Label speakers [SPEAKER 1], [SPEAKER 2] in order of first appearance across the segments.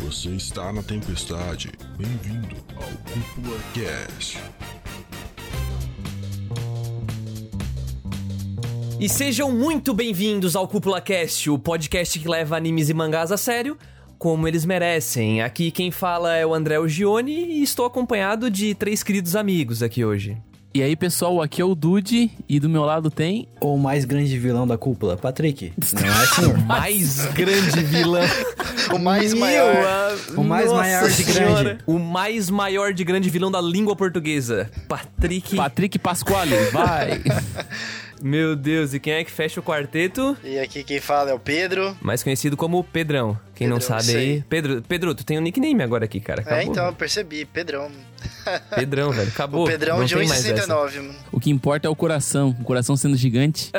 [SPEAKER 1] Você está na tempestade. Bem-vindo ao Cúpula Cast.
[SPEAKER 2] E sejam muito bem-vindos ao Cúpula Cast, o podcast que leva animes e mangás a sério, como eles merecem. Aqui quem fala é o André Ogione e estou acompanhado de 3 queridos amigos aqui hoje.
[SPEAKER 3] E aí, pessoal, aqui é o Dude e do meu lado tem...
[SPEAKER 4] O mais grande vilão da cúpula, Patrick. Não é, senhor?
[SPEAKER 2] O mais grande vilão.
[SPEAKER 5] O mais maior.
[SPEAKER 4] O mais maior de grande.
[SPEAKER 2] O mais maior de grande vilão da língua portuguesa.
[SPEAKER 3] Patrick Pasquale, vai!
[SPEAKER 2] Meu Deus, e quem é que fecha o quarteto?
[SPEAKER 5] E aqui quem fala é o Pedro.
[SPEAKER 2] Mais conhecido como Pedrão. Quem
[SPEAKER 5] Pedrão,
[SPEAKER 2] não sabe
[SPEAKER 5] isso
[SPEAKER 2] aí... Pedro, tu tem um nickname agora aqui, cara. Acabou.
[SPEAKER 5] Então, eu percebi, Pedrão.
[SPEAKER 2] Pedrão, velho, acabou.
[SPEAKER 5] O Pedrão
[SPEAKER 2] não
[SPEAKER 5] de
[SPEAKER 2] tem mais essa.
[SPEAKER 5] 1,69, mano.
[SPEAKER 3] O que importa é o coração sendo gigante.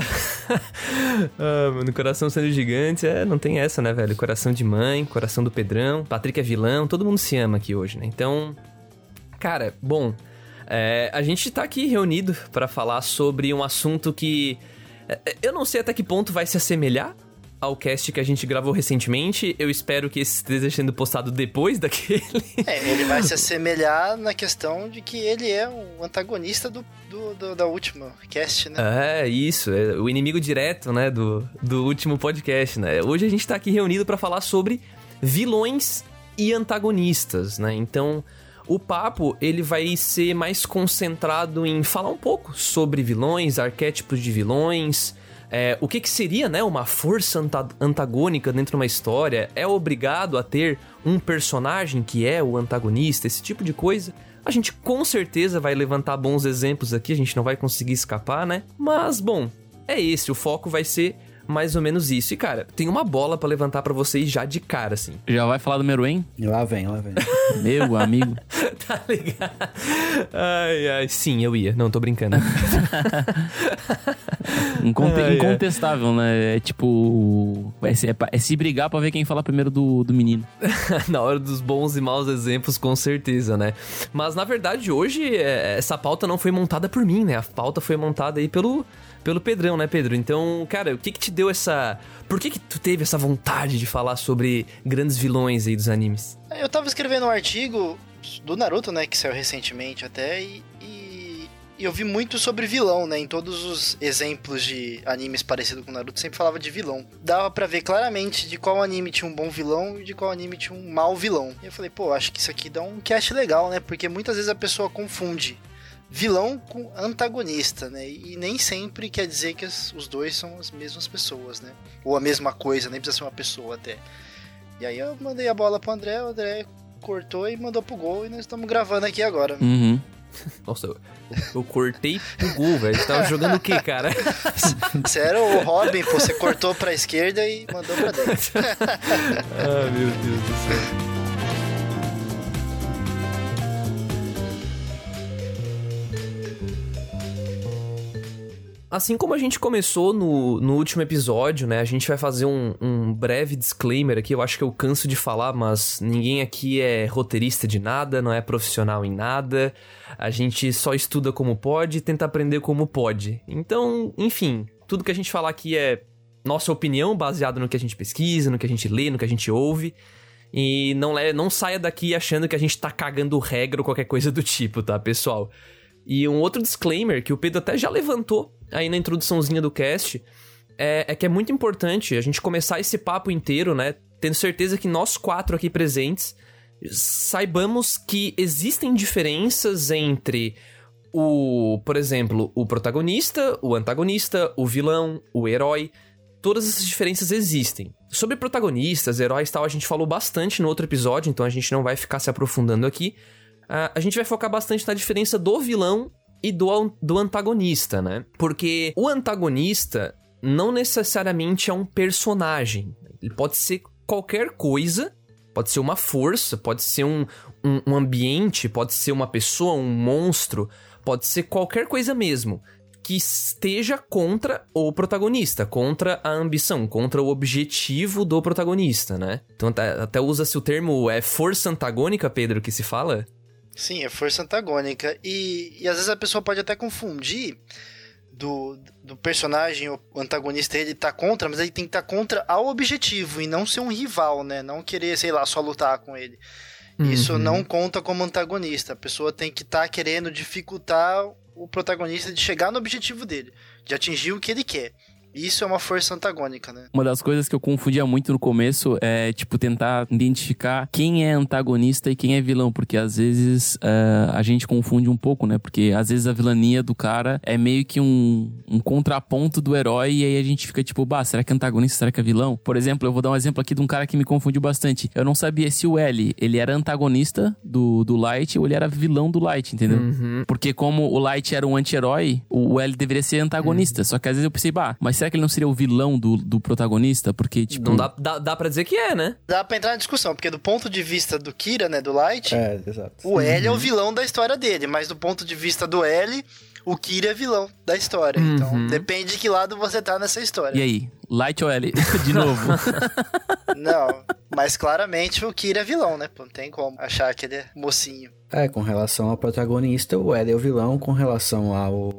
[SPEAKER 2] Mano, coração sendo gigante, não tem essa, né, velho? Coração de mãe, coração do Pedrão, Patrick é vilão, todo mundo se ama aqui hoje, né? Então, cara, bom, a gente tá aqui reunido pra falar sobre um assunto que eu não sei até que ponto vai se assemelhar ao cast que a gente gravou recentemente. Eu espero que esse esteja sendo postado depois daquele.
[SPEAKER 5] Ele vai se assemelhar na questão de que ele é o antagonista da última cast, né?
[SPEAKER 2] Isso, é o inimigo direto, né, do último podcast, né? Hoje a gente tá aqui reunido pra falar sobre vilões e antagonistas, né? Então, o papo, ele vai ser mais concentrado em falar um pouco sobre vilões, arquétipos de vilões, o que seria, né, uma força antagônica dentro de uma história. É obrigado a ter um personagem que é o antagonista, esse tipo de coisa. A gente com certeza vai levantar bons exemplos aqui, a gente não vai conseguir escapar, né? Mas, bom, o foco vai ser mais ou menos isso. E, cara, tem uma bola pra levantar pra vocês já de cara, assim.
[SPEAKER 3] Já vai falar do Meruem?
[SPEAKER 4] Lá vem.
[SPEAKER 3] Meu amigo.
[SPEAKER 2] Tá ligado? Ai, sim, eu ia. Não, tô brincando.
[SPEAKER 3] Incontestável, né? É tipo... É se brigar pra ver quem fala primeiro do menino.
[SPEAKER 2] Na hora dos bons e maus exemplos, com certeza, né? Mas, na verdade, hoje, essa pauta não foi montada por mim, né? A pauta foi montada aí pelo Pedrão, né, Pedro? Então, cara, o que te deu essa... Por que tu teve essa vontade de falar sobre grandes vilões aí dos animes?
[SPEAKER 5] Eu tava escrevendo um artigo do Naruto, né, que saiu recentemente até, e eu vi muito sobre vilão, né, em todos os exemplos de animes parecidos com Naruto, sempre falava de vilão. Dava pra ver claramente de qual anime tinha um bom vilão e de qual anime tinha um mau vilão. E eu falei, acho que isso aqui dá um cast legal, né, porque muitas vezes a pessoa confunde vilão com antagonista, né? E nem sempre quer dizer que os dois são as mesmas pessoas, né? Ou a mesma coisa, nem precisa ser uma pessoa até. E aí eu mandei a bola pro André, o André cortou e mandou pro gol, e nós estamos gravando aqui agora.
[SPEAKER 3] Uhum.
[SPEAKER 2] Nossa, eu cortei pro gol, velho. Você tava jogando o quê, cara?
[SPEAKER 5] Você era o Robin, pô, você cortou pra esquerda e mandou pra dentro.
[SPEAKER 2] Meu Deus do céu. Assim como a gente começou no último episódio, né? A gente vai fazer um breve disclaimer aqui. Eu acho que eu canso de falar, mas ninguém aqui é roteirista de nada, não é profissional em nada. A gente só estuda como pode e tenta aprender como pode. Então, enfim, tudo que a gente falar aqui é nossa opinião, baseado no que a gente pesquisa, no que a gente lê, no que a gente ouve. E não saia daqui achando que a gente tá cagando regra ou qualquer coisa do tipo, tá, pessoal? E um outro disclaimer que o Pedro até já levantou aí na introduçãozinha do cast é que é muito importante a gente começar esse papo inteiro, né? Tendo certeza que nós 4 aqui presentes saibamos que existem diferenças entre por exemplo, o protagonista, o antagonista, o vilão, o herói. Todas essas diferenças existem. Sobre protagonistas, heróis e tal, a gente falou bastante no outro episódio, então a gente não vai ficar se aprofundando aqui. A gente vai focar bastante na diferença do vilão e do antagonista, né? Porque o antagonista não necessariamente é um personagem. Ele pode ser qualquer coisa, pode ser uma força, pode ser um ambiente, pode ser uma pessoa, um monstro, pode ser qualquer coisa mesmo que esteja contra o protagonista, contra a ambição, contra o objetivo do protagonista, né? Então até usa-se o termo força antagônica, Pedro, que se fala?
[SPEAKER 5] Sim, é força antagônica. E às vezes a pessoa pode até confundir do personagem, o antagonista, ele tá contra, mas ele tem que estar contra ao objetivo e não ser um rival, né? Não querer, sei lá, só lutar com ele. Isso não conta como antagonista. A pessoa tem que estar querendo dificultar o protagonista de chegar no objetivo dele, de atingir o que ele quer. Isso é uma força antagônica, né?
[SPEAKER 3] Uma das coisas que eu confundia muito no começo é, tipo, tentar identificar quem é antagonista e quem é vilão, porque às vezes a gente confunde um pouco, né? Porque às vezes a vilania do cara é meio que um contraponto do herói e aí a gente fica tipo, será que é antagonista, será que é vilão? Por exemplo, eu vou dar um exemplo aqui de um cara que me confundiu bastante. Eu não sabia se o L, ele era antagonista do Light ou ele era vilão do Light, entendeu? Porque como o Light era um anti-herói, o L deveria ser antagonista. Só que às vezes eu pensei, mas será que ele não seria o vilão do protagonista? Porque, tipo...
[SPEAKER 2] Não dá pra dizer que é, né?
[SPEAKER 5] Dá pra entrar na discussão, porque do ponto de vista do Kira, né, do Light,
[SPEAKER 4] exato.
[SPEAKER 5] O L é o vilão da história dele, mas do ponto de vista do L, o Kira é vilão da história. Então, depende de que lado você tá nessa história.
[SPEAKER 3] E aí? Light ou L? De novo?
[SPEAKER 5] Não, mas claramente o Kira é vilão, né? Não tem como achar que ele é mocinho.
[SPEAKER 4] Com relação ao protagonista, o L é o vilão. Com relação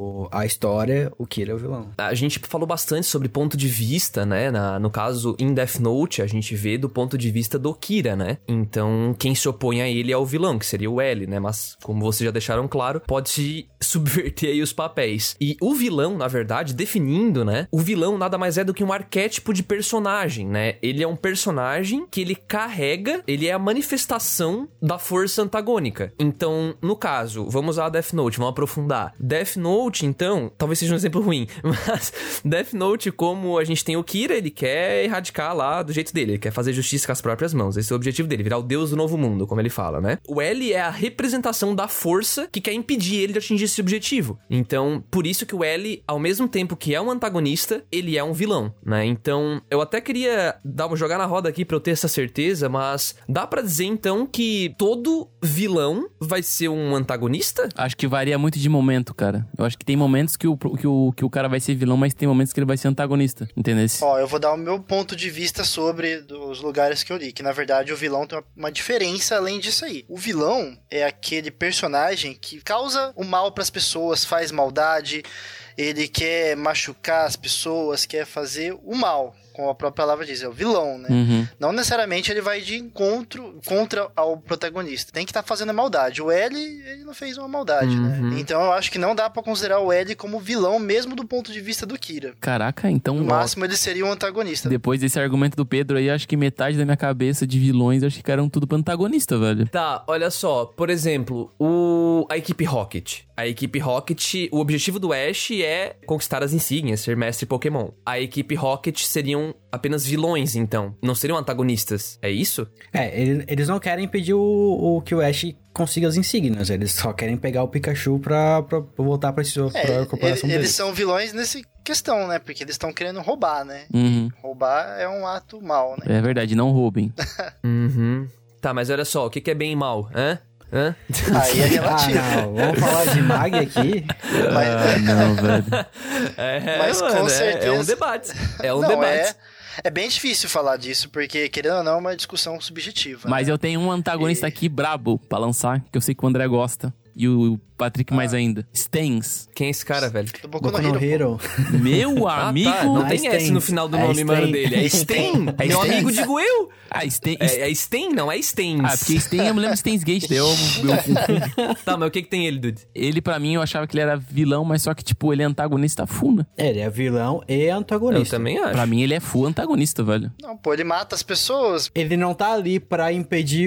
[SPEAKER 4] à história, o Kira é o vilão.
[SPEAKER 2] A gente falou bastante sobre ponto de vista, né? No caso, em Death Note, a gente vê do ponto de vista do Kira, né? Então, quem se opõe a ele é o vilão, que seria o L, né? Mas, como vocês já deixaram claro, pode subverter aí os papéis. E o vilão, na verdade, definindo, né? O vilão nada mais é do que um arquétipo de personagem, né? Ele é um personagem que ele carrega, ele é a manifestação da força antagônica. Então, no caso, vamos usar Death Note, vamos aprofundar. Death Note, então, talvez seja um exemplo ruim, mas Death Note, como a gente tem o Kira, ele quer erradicar lá do jeito dele, ele quer fazer justiça com as próprias mãos, esse é o objetivo dele, virar o deus do novo mundo, como ele fala, né? O L é a representação da força que quer impedir ele de atingir esse objetivo. Então, por isso que o L, ao mesmo tempo que é um antagonista, ele é um vilão, né? Então, eu até queria jogar na roda aqui pra eu ter essa certeza, mas dá pra dizer, então, que todo vilão vai ser um antagonista?
[SPEAKER 3] Acho que varia muito de momento, cara. Eu acho que tem momentos que o cara vai ser vilão, mas tem momentos que ele vai ser antagonista, entendeu?
[SPEAKER 5] Eu vou dar o meu ponto de vista sobre os lugares que eu li, que na verdade o vilão tem uma diferença além disso aí. O vilão é aquele personagem que causa o mal pras pessoas, faz maldade, ele quer machucar as pessoas, quer fazer o mal. Como a própria palavra diz, é o vilão, né? Não necessariamente ele vai de encontro contra o protagonista. Tem que estar fazendo a maldade. O L, ele não fez uma maldade, né? Então eu acho que não dá pra considerar o L como vilão, mesmo do ponto de vista do Kira.
[SPEAKER 3] Caraca, então...
[SPEAKER 5] No máximo ele seria um antagonista.
[SPEAKER 3] Depois desse argumento do Pedro aí, acho que metade da minha cabeça de vilões, acho que eram tudo pro antagonista, velho.
[SPEAKER 2] Tá, olha só. Por exemplo, a equipe Rocket. A equipe Rocket, o objetivo do Ash é conquistar as insígnias, ser mestre Pokémon. A equipe Rocket seriam apenas vilões, então. Não seriam antagonistas. É isso?
[SPEAKER 4] Eles não querem impedir que o Ash consiga as insígnias. Eles só querem pegar o Pikachu pra voltar pra corporação deles.
[SPEAKER 5] Eles são vilões nessa questão, né? Porque eles estão querendo roubar, né? Roubar é um ato mau, né?
[SPEAKER 3] É verdade, não roubem.
[SPEAKER 2] Tá, mas olha só, o que é bem e mal, hã?
[SPEAKER 5] Aí é relativo.
[SPEAKER 4] Não, vamos falar de Mag aqui?
[SPEAKER 3] Não, velho.
[SPEAKER 5] Mas com certeza...
[SPEAKER 2] É um debate. Debate.
[SPEAKER 5] É bem difícil falar disso, porque, querendo ou não, é uma discussão subjetiva.
[SPEAKER 3] Mas eu tenho um antagonista aqui brabo pra lançar, que eu sei que o André gosta. E o Patrick mais ainda. Stens.
[SPEAKER 2] Quem é esse cara, velho?
[SPEAKER 5] Do
[SPEAKER 4] Boku no Hero.
[SPEAKER 3] Meu amigo...
[SPEAKER 2] Não tem
[SPEAKER 4] Stens.
[SPEAKER 2] S no final do nome, mano, dele. É Sten.
[SPEAKER 3] É
[SPEAKER 2] Meu
[SPEAKER 3] Stens.
[SPEAKER 2] amigo, digo eu.
[SPEAKER 3] Sten...
[SPEAKER 2] É Sten, não é Stens.
[SPEAKER 3] porque Sten, eu me lembro de Stens Gate, daí eu
[SPEAKER 2] Tá, mas o que tem ele, dude?
[SPEAKER 3] Ele, pra mim, eu achava que ele era vilão, mas só que, tipo, ele é antagonista full, né?
[SPEAKER 4] Ele é vilão e antagonista.
[SPEAKER 2] Eu também acho.
[SPEAKER 3] Pra mim, ele é full antagonista, velho.
[SPEAKER 5] Não, pô, ele mata as pessoas.
[SPEAKER 4] Ele não tá ali pra impedir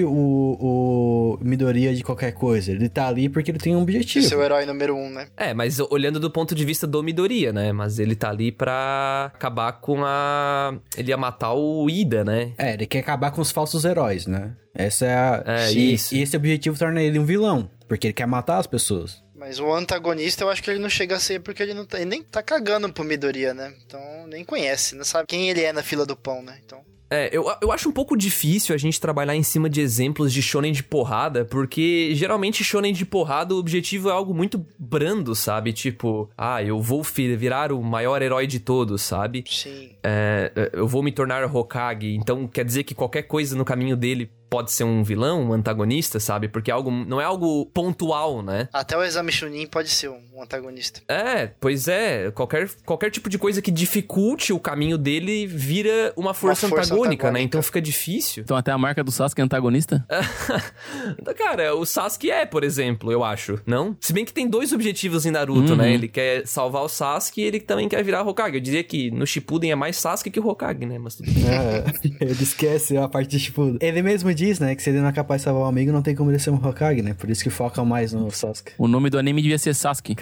[SPEAKER 4] o Midoriya de qualquer coisa. Ele tá ali porque ele tem um objetivo.
[SPEAKER 5] Seu herói número 1, né?
[SPEAKER 2] Mas olhando do ponto de vista do Midoriya, né? Mas ele tá ali pra acabar com ele ia matar o Ida, né?
[SPEAKER 4] Ele quer acabar com os falsos heróis, né? Essa é
[SPEAKER 2] isso.
[SPEAKER 4] E esse objetivo torna ele um vilão, porque ele quer matar as pessoas.
[SPEAKER 5] Mas o antagonista eu acho que ele não chega a ser porque ele nem tá cagando pro Midoriya, né? Então nem conhece, não sabe quem ele é na fila do pão, né? Então...
[SPEAKER 2] Eu acho um pouco difícil a gente trabalhar em cima de exemplos de shonen de porrada, porque geralmente shonen de porrada o objetivo é algo muito brando, sabe? Tipo, eu vou virar o maior herói de todos, sabe?
[SPEAKER 5] Sim.
[SPEAKER 2] Eu vou me tornar Hokage, então quer dizer que qualquer coisa no caminho dele pode ser um vilão, um antagonista, sabe? Porque não é algo pontual, né?
[SPEAKER 5] Até o Exame Chunin pode ser um antagonista.
[SPEAKER 2] Pois é. Qualquer tipo de coisa que dificulte o caminho dele vira uma força antagônica, né? Então fica difícil.
[SPEAKER 3] Então até a marca do Sasuke é antagonista?
[SPEAKER 2] Cara, o Sasuke por exemplo, eu acho, não? Se bem que tem 2 objetivos em Naruto, né? Ele quer salvar o Sasuke e ele também quer virar Hokage. Eu diria que no Shippuden é mais Sasuke que o Hokage, né? Mas tudo bem.
[SPEAKER 4] Ele esquece a parte de Shippuden. Ele mesmo diz, né, que se ele não é capaz de salvar um amigo, não tem como ele ser um Hokage, né? Por isso que focam mais no Sasuke.
[SPEAKER 3] O nome do anime devia ser Sasuke.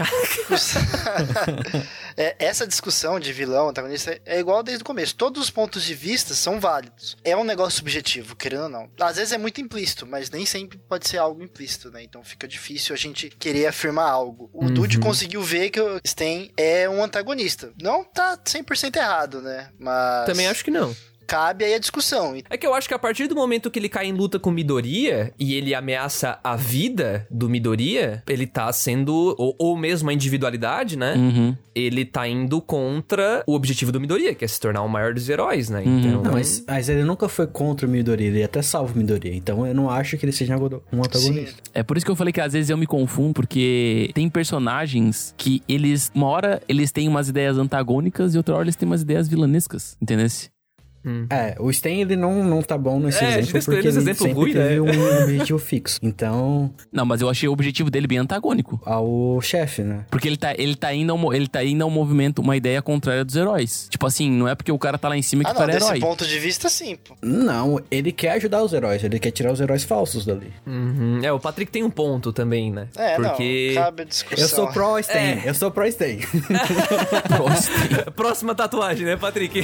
[SPEAKER 5] Essa discussão de vilão, antagonista, é igual desde o começo. Todos os pontos de vista são válidos. É um negócio subjetivo, querendo ou não. Às vezes é muito implícito, mas nem sempre pode ser algo implícito, né? Então fica difícil a gente querer afirmar algo. O Dude conseguiu ver que o Sten é um antagonista. Não tá 100% errado, né? Mas...
[SPEAKER 2] Também acho que não.
[SPEAKER 5] Cabe aí a discussão.
[SPEAKER 2] É que eu acho que a partir do momento que ele cai em luta com Midoriya e ele ameaça a vida do Midoriya, ele tá sendo... Ou mesmo a individualidade, né? Ele tá indo contra o objetivo do Midoriya, que é se tornar o maior dos heróis, né? Então...
[SPEAKER 4] Não, mas ele nunca foi contra o Midoriya, ele até salva o Midoriya. Então eu não acho que ele seja um antagonista.
[SPEAKER 5] Sim.
[SPEAKER 3] É por isso que eu falei que às vezes eu me confundo, porque tem personagens que eles... Uma hora eles têm umas ideias antagônicas e outra hora eles têm umas ideias vilanescas, entendesse?
[SPEAKER 4] O Sten, ele não tá bom nesse exemplo, porque ele
[SPEAKER 2] exemplo
[SPEAKER 4] sempre
[SPEAKER 2] ruim,
[SPEAKER 4] teve
[SPEAKER 2] né?
[SPEAKER 4] um objetivo fixo. Então...
[SPEAKER 3] Não, mas eu achei o objetivo dele bem antagônico.
[SPEAKER 4] Ao chefe, né?
[SPEAKER 3] Porque ele tá indo ao movimento, uma ideia contrária dos heróis. Tipo assim, não é porque o cara tá lá em cima que o cara é herói.
[SPEAKER 5] Desse ponto de vista, sim, pô.
[SPEAKER 4] Não, ele quer ajudar os heróis, ele quer tirar os heróis falsos dali.
[SPEAKER 2] O Patrick tem um ponto também, né?
[SPEAKER 5] Porque... não, cabe a discussão.
[SPEAKER 4] Eu sou pro Sten, eu sou pro Sten.
[SPEAKER 2] Próxima tatuagem, né, Patrick?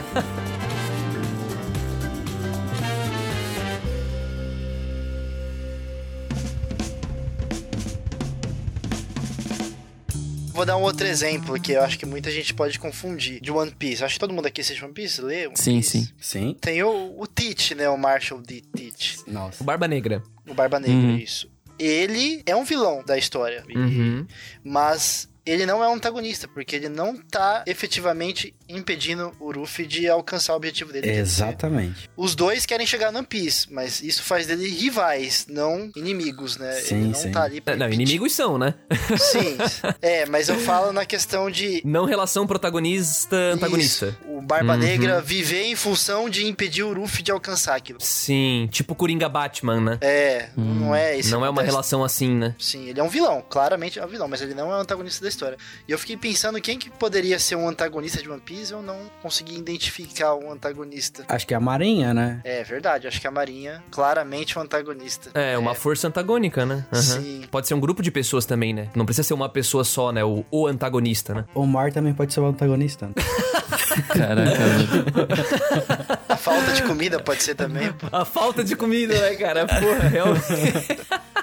[SPEAKER 5] Vou dar um outro exemplo que eu acho que muita gente pode confundir. De One Piece. Acho que todo mundo aqui assiste One Piece, lê One Piece.
[SPEAKER 4] Sim.
[SPEAKER 5] Tem o Teach, né? O Marshall D. Teach.
[SPEAKER 4] Nossa.
[SPEAKER 2] O Barba Negra.
[SPEAKER 5] O Barba Negra, isso. Ele é um vilão da história. Mas... ele não é um antagonista, porque ele não tá efetivamente impedindo o Luffy de alcançar o objetivo dele.
[SPEAKER 4] Exatamente.
[SPEAKER 5] Os dois querem chegar no One Piece, mas isso faz dele rivais, não inimigos, né?
[SPEAKER 4] Sim,
[SPEAKER 5] ele não tá ali pra impedir.
[SPEAKER 2] Inimigos são, né?
[SPEAKER 5] Sim. Mas eu falo na questão de...
[SPEAKER 2] não relação protagonista-antagonista.
[SPEAKER 5] Isso. O Barba Negra viver em função de impedir o Luffy de alcançar aquilo.
[SPEAKER 2] Sim, tipo Coringa Batman, né?
[SPEAKER 5] Não é isso.
[SPEAKER 2] Não é uma relação assim, né?
[SPEAKER 5] Sim, ele é um vilão, claramente é um vilão, mas ele não é um antagonista da história. E eu fiquei pensando quem que poderia ser um antagonista de One Piece, eu não consegui identificar um antagonista.
[SPEAKER 4] Acho que é a Marinha, né?
[SPEAKER 5] É verdade, acho que a Marinha claramente é um antagonista.
[SPEAKER 2] Uma força antagônica, né?
[SPEAKER 5] Sim.
[SPEAKER 2] Pode ser um grupo de pessoas também, né? Não precisa ser uma pessoa só, né? O antagonista, né?
[SPEAKER 4] O Mar também pode ser o antagonista. Né?
[SPEAKER 3] Caraca.
[SPEAKER 5] A falta de comida pode ser também.
[SPEAKER 2] A falta de comida, né, cara? Porra, realmente...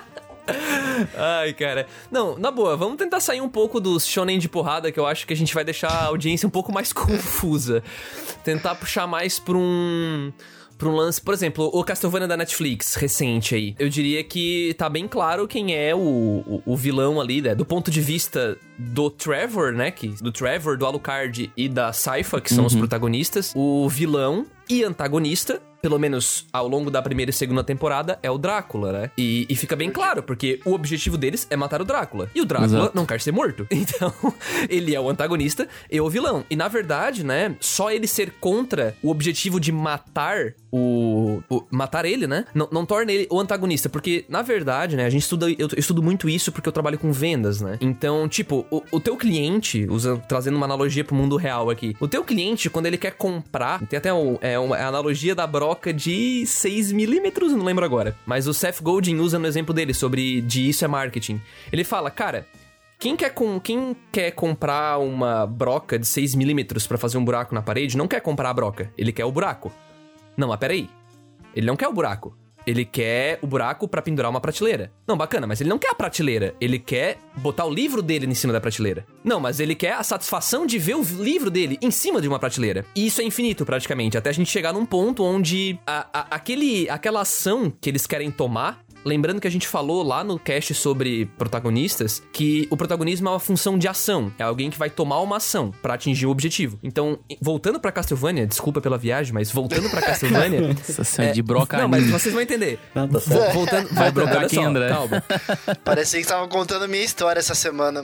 [SPEAKER 2] Ai, cara. Não, na boa, vamos tentar sair um pouco dos shonen de porrada, que eu acho que a gente vai deixar a audiência um pouco mais confusa. Tentar puxar mais pra um lance, por exemplo, o Castlevania da Netflix, recente aí. Eu diria que tá bem claro quem é o vilão ali, né? Do ponto de vista do Trevor, né? Do Trevor, do Alucard e da Sypha, que são os protagonistas. O vilão e antagonista, pelo menos ao longo da primeira e segunda temporada, é o Drácula, né? E fica bem claro, porque o objetivo deles é matar o Drácula. E o Drácula não quer ser morto. Então, ele é o antagonista e o vilão. E, na verdade, né, só ele ser contra o objetivo de matar matar ele, né? Não torna ele o antagonista. Porque, na verdade, né, eu estudo muito isso porque eu trabalho com vendas, né? Então, tipo, o teu cliente, trazendo uma analogia pro mundo real aqui, o teu cliente, quando ele quer comprar, tem até uma analogia da broca de 6mm, não lembro agora. Mas o Seth Godin usa no exemplo dele sobre isso é marketing. Ele fala, cara, quem quer comprar uma broca de 6mm pra fazer um buraco na parede, não quer comprar a broca, ele quer o buraco. Não, mas peraí. Ele não quer o buraco. Ele quer o buraco pra pendurar uma prateleira. Não, bacana, mas ele não quer a prateleira. Ele quer botar o livro dele em cima da prateleira. Não, mas ele quer a satisfação de ver o livro dele em cima de uma prateleira. E isso é infinito, praticamente. Até a gente chegar num ponto onde aquela ação que eles querem tomar lembrando que a gente falou lá no cast sobre protagonistas, que o protagonismo é uma função de ação. É alguém que vai tomar uma ação pra atingir o objetivo. Então, voltando pra Castlevania, desculpa pela viagem, mas voltando pra Castlevania...
[SPEAKER 3] Essa de broca.
[SPEAKER 2] Não, mas vocês vão entender.
[SPEAKER 4] Não, tá certo.
[SPEAKER 3] Vai brocar
[SPEAKER 2] olha
[SPEAKER 3] aqui,
[SPEAKER 2] só,
[SPEAKER 3] André.
[SPEAKER 2] calma.
[SPEAKER 5] Parecia que estavam contando minha história essa semana.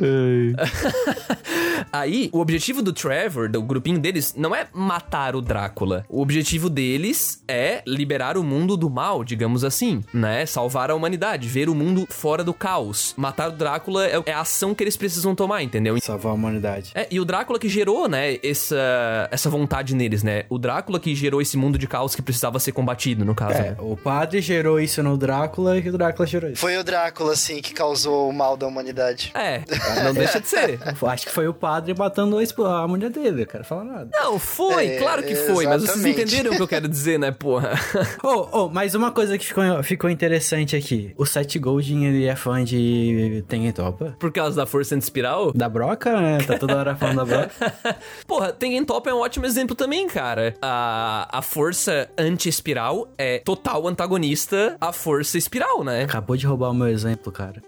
[SPEAKER 2] Aí, o objetivo do Trevor, do grupinho deles, não é matar o Drácula. O objetivo deles é liberar o mundo do mal, digamos assim, né? Salvar a humanidade, ver o mundo fora do caos. Matar o Drácula é a ação que eles precisam tomar, entendeu?
[SPEAKER 4] Salvar a humanidade.
[SPEAKER 2] E o Drácula que gerou, né, essa vontade neles, né? O Drácula que gerou esse mundo de caos que precisava ser combatido, no caso. né?
[SPEAKER 4] O padre gerou isso no Drácula e o Drácula gerou isso.
[SPEAKER 5] Foi o Drácula, assim, que causou o mal da humanidade.
[SPEAKER 2] Não deixa de ser.
[SPEAKER 4] Acho que foi o padre matando a mulher dele, eu quero falar nada.
[SPEAKER 2] Não, foi, claro que foi, mas vocês
[SPEAKER 5] exatamente.
[SPEAKER 2] entenderam o que eu quero dizer, né, porra?
[SPEAKER 4] Mas uma coisa que ficou interessante aqui. O Seth Godin, ele é fã de Tengen Toppa?
[SPEAKER 2] Por causa da força anti-espiral?
[SPEAKER 4] Da Broca, né? Tá toda hora falando da Broca.
[SPEAKER 2] Porra, Tengen Toppa é um ótimo exemplo também, cara. A força anti-espiral é total antagonista à força espiral, né?
[SPEAKER 4] Acabou de roubar o meu exemplo, cara.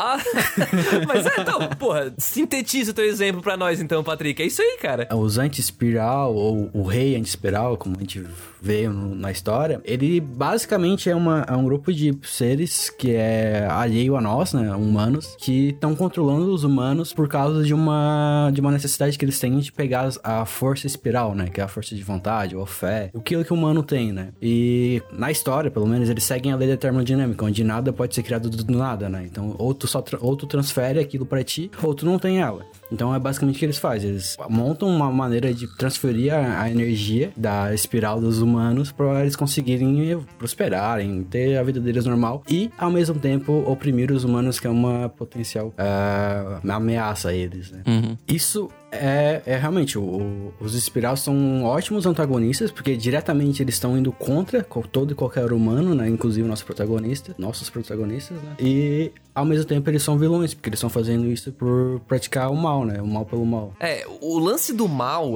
[SPEAKER 2] Mas então, porra, sintetiza o teu exemplo pra nós então, Patrick. É isso aí, cara.
[SPEAKER 4] Os anti-espiral, ou o rei anti-espiral, como a gente vê na história, ele basicamente é um grupo de seres que é alheio a nós, né, humanos, que estão controlando os humanos por causa de uma necessidade que eles têm de pegar a força espiral, né, que é a força de vontade ou fé, aquilo que o humano tem, né. E na história, pelo menos, eles seguem a lei da termodinâmica, onde nada pode ser criado do nada, né. Então, ou tu transfere aquilo pra ti, ou tu não tem ela. Então é basicamente o que eles fazem. Eles montam uma maneira de transferir a energia da espiral dos humanos para eles conseguirem prosperarem, ter a vida deles normal e, ao mesmo tempo, oprimir os humanos, que é uma potencial ameaça a eles, né?
[SPEAKER 3] Uhum.
[SPEAKER 4] Isso é realmente, os espiral são ótimos antagonistas, porque diretamente eles estão indo contra todo e qualquer humano, né? Inclusive nossos protagonistas, né? E, ao mesmo tempo, eles são vilões, porque eles estão fazendo isso por praticar o mal, né? O mal pelo mal.
[SPEAKER 2] O lance do mal,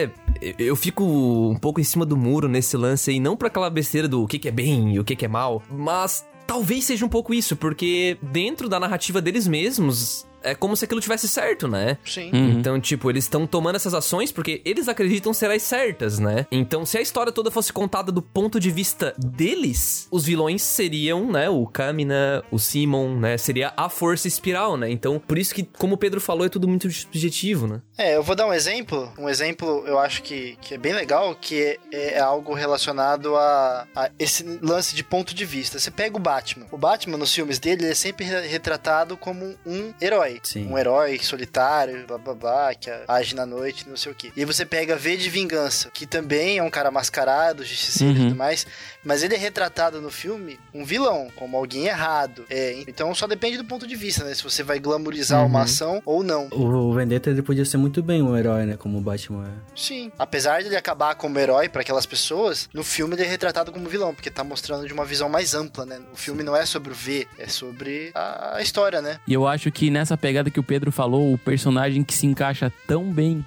[SPEAKER 2] eu fico um pouco em cima do muro nesse lance aí, não pra aquela besteira do o que é bem e o que é mal, mas talvez seja um pouco isso, porque dentro da narrativa deles mesmos, é como se aquilo tivesse certo, né?
[SPEAKER 5] Sim.
[SPEAKER 2] Então, tipo, eles estão tomando essas ações porque eles acreditam ser as certas, né? Então, se a história toda fosse contada do ponto de vista deles, os vilões seriam, né? O Kamina, o Simon, né? Seria a força espiral, né? Então, por isso que, como o Pedro falou, é tudo muito subjetivo, né?
[SPEAKER 5] Eu vou dar um exemplo. Um exemplo, eu acho que é bem legal, que é algo relacionado a esse lance de ponto de vista. Você pega o Batman. O Batman, nos filmes dele, ele é sempre retratado como um herói.
[SPEAKER 4] Sim.
[SPEAKER 5] Um herói solitário, blá blá blá, que age na noite, não sei o quê. E aí você pega V de Vingança, que também é um cara mascarado, justiceiro e tudo mais, mas ele é retratado no filme um vilão, como alguém errado. Então só depende do ponto de vista, né? Se você vai glamourizar uma ação ou não.
[SPEAKER 4] O Vendetta, ele podia ser muito bem um herói, né? Como o Batman é.
[SPEAKER 5] Sim. Apesar de ele acabar como herói pra aquelas pessoas, no filme ele é retratado como vilão, porque tá mostrando de uma visão mais ampla, né? O filme não é sobre o V, é sobre a história, né?
[SPEAKER 3] E eu acho que nessa pegada que o Pedro falou, o personagem que se encaixa tão bem,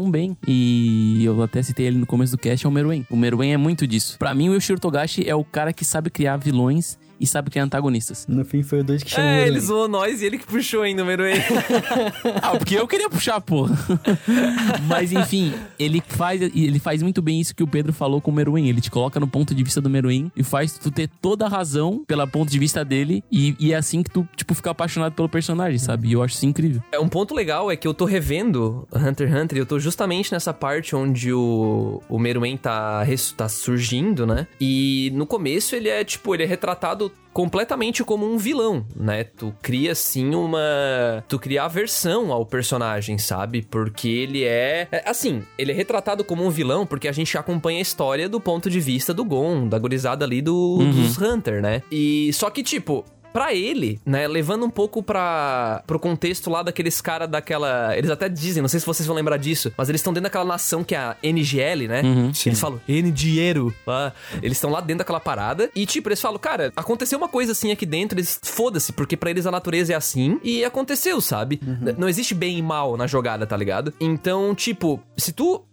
[SPEAKER 3] e eu até citei ele no começo do cast, é o Meruem. O Meruem é muito disso. Pra mim, o Yoshiro Togashi é o cara que sabe criar vilões e sabe criar antagonistas.
[SPEAKER 4] No fim, foi o dois que chamou
[SPEAKER 2] ele zoou nós e ele que puxou ainda o Meruem.
[SPEAKER 3] Porque eu queria puxar, porra. Mas, enfim, ele faz muito bem isso que o Pedro falou com o Meruem. Ele te coloca no ponto de vista do Meruem e faz tu ter toda a razão pelo ponto de vista dele e é assim que tu, tipo, fica apaixonado pelo personagem, sabe? E eu acho isso incrível.
[SPEAKER 2] Um ponto legal é que eu tô revendo Hunter x Hunter e eu tô justamente nessa parte onde o Meruem tá surgindo, né? E no começo ele é retratado completamente como um vilão, né? Tu cria, assim, tu cria aversão ao personagem, sabe? Porque ele ele é retratado como um vilão porque a gente acompanha a história do ponto de vista do Gon, da gurizada ali dos Hunter, né? E só que, pra ele, né, levando um pouco pro contexto lá daqueles caras eles até dizem, não sei se vocês vão lembrar disso, mas eles estão dentro daquela nação que é a NGL, né? Eles falam, N-dinheiro. Eles estão lá dentro daquela parada e, eles falam, cara, aconteceu uma coisa assim aqui dentro, eles foda-se, porque pra eles a natureza é assim e aconteceu, sabe? Não existe bem e mal na jogada, tá ligado? Então, se tu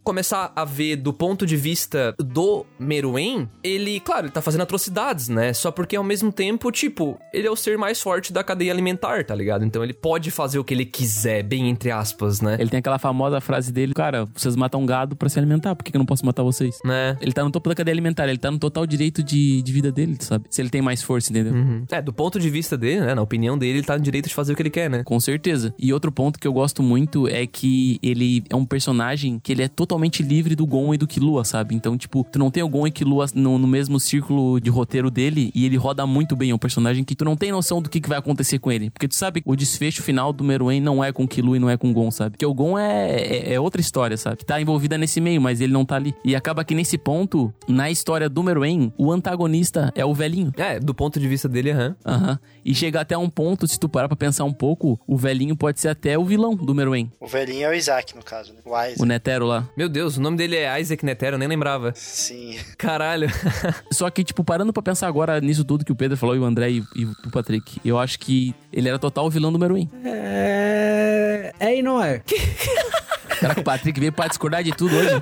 [SPEAKER 2] começar a ver do ponto de vista do Meruem, ele, claro, ele tá fazendo atrocidades, né? Só porque ao mesmo tempo, tipo, ele é o ser mais forte da cadeia alimentar, tá ligado? Então ele pode fazer o que ele quiser, bem entre aspas, né?
[SPEAKER 3] Ele tem aquela famosa frase dele, cara, vocês matam gado pra se alimentar, por que eu não posso matar vocês?
[SPEAKER 2] Né?
[SPEAKER 3] Ele tá no topo da cadeia alimentar, ele tá no total direito de vida dele, sabe? Se ele tem mais força, entendeu?
[SPEAKER 2] Do ponto de vista dele, né? Na opinião dele, ele tá no direito de fazer o que ele quer, né?
[SPEAKER 3] Com certeza. E outro ponto que eu gosto muito é que ele é um personagem que ele é totalmente livre do Gon e do Killua, sabe? Então, tipo, tu não tem o Gon e Killua no mesmo círculo de roteiro dele e ele roda muito bem. É um personagem que tu não tem noção do que vai acontecer com ele. Porque tu sabe, o desfecho final do Meruem não é com Killua e não é com Gon, sabe? Porque o Gon é outra história, sabe? Que tá envolvida nesse meio, mas ele não tá ali. E acaba que nesse ponto, na história do Meruem, o antagonista é o velhinho.
[SPEAKER 2] Do ponto de vista dele,
[SPEAKER 3] E chega até um ponto, se tu parar pra pensar um pouco, o velhinho pode ser até o vilão do Meruem.
[SPEAKER 5] O velhinho é o Isaac, no caso, né? O Isaac.
[SPEAKER 3] O Netero lá.
[SPEAKER 2] Meu Deus, o nome dele é Isaac Netero, eu nem lembrava.
[SPEAKER 5] Sim.
[SPEAKER 2] Caralho.
[SPEAKER 3] Só que, tipo, parando pra pensar agora nisso tudo que o Pedro falou, e o André e o Patrick, eu acho que ele era total o vilão do Meruem.
[SPEAKER 4] É e não é.
[SPEAKER 3] Será que o Patrick veio pra discordar de tudo hoje?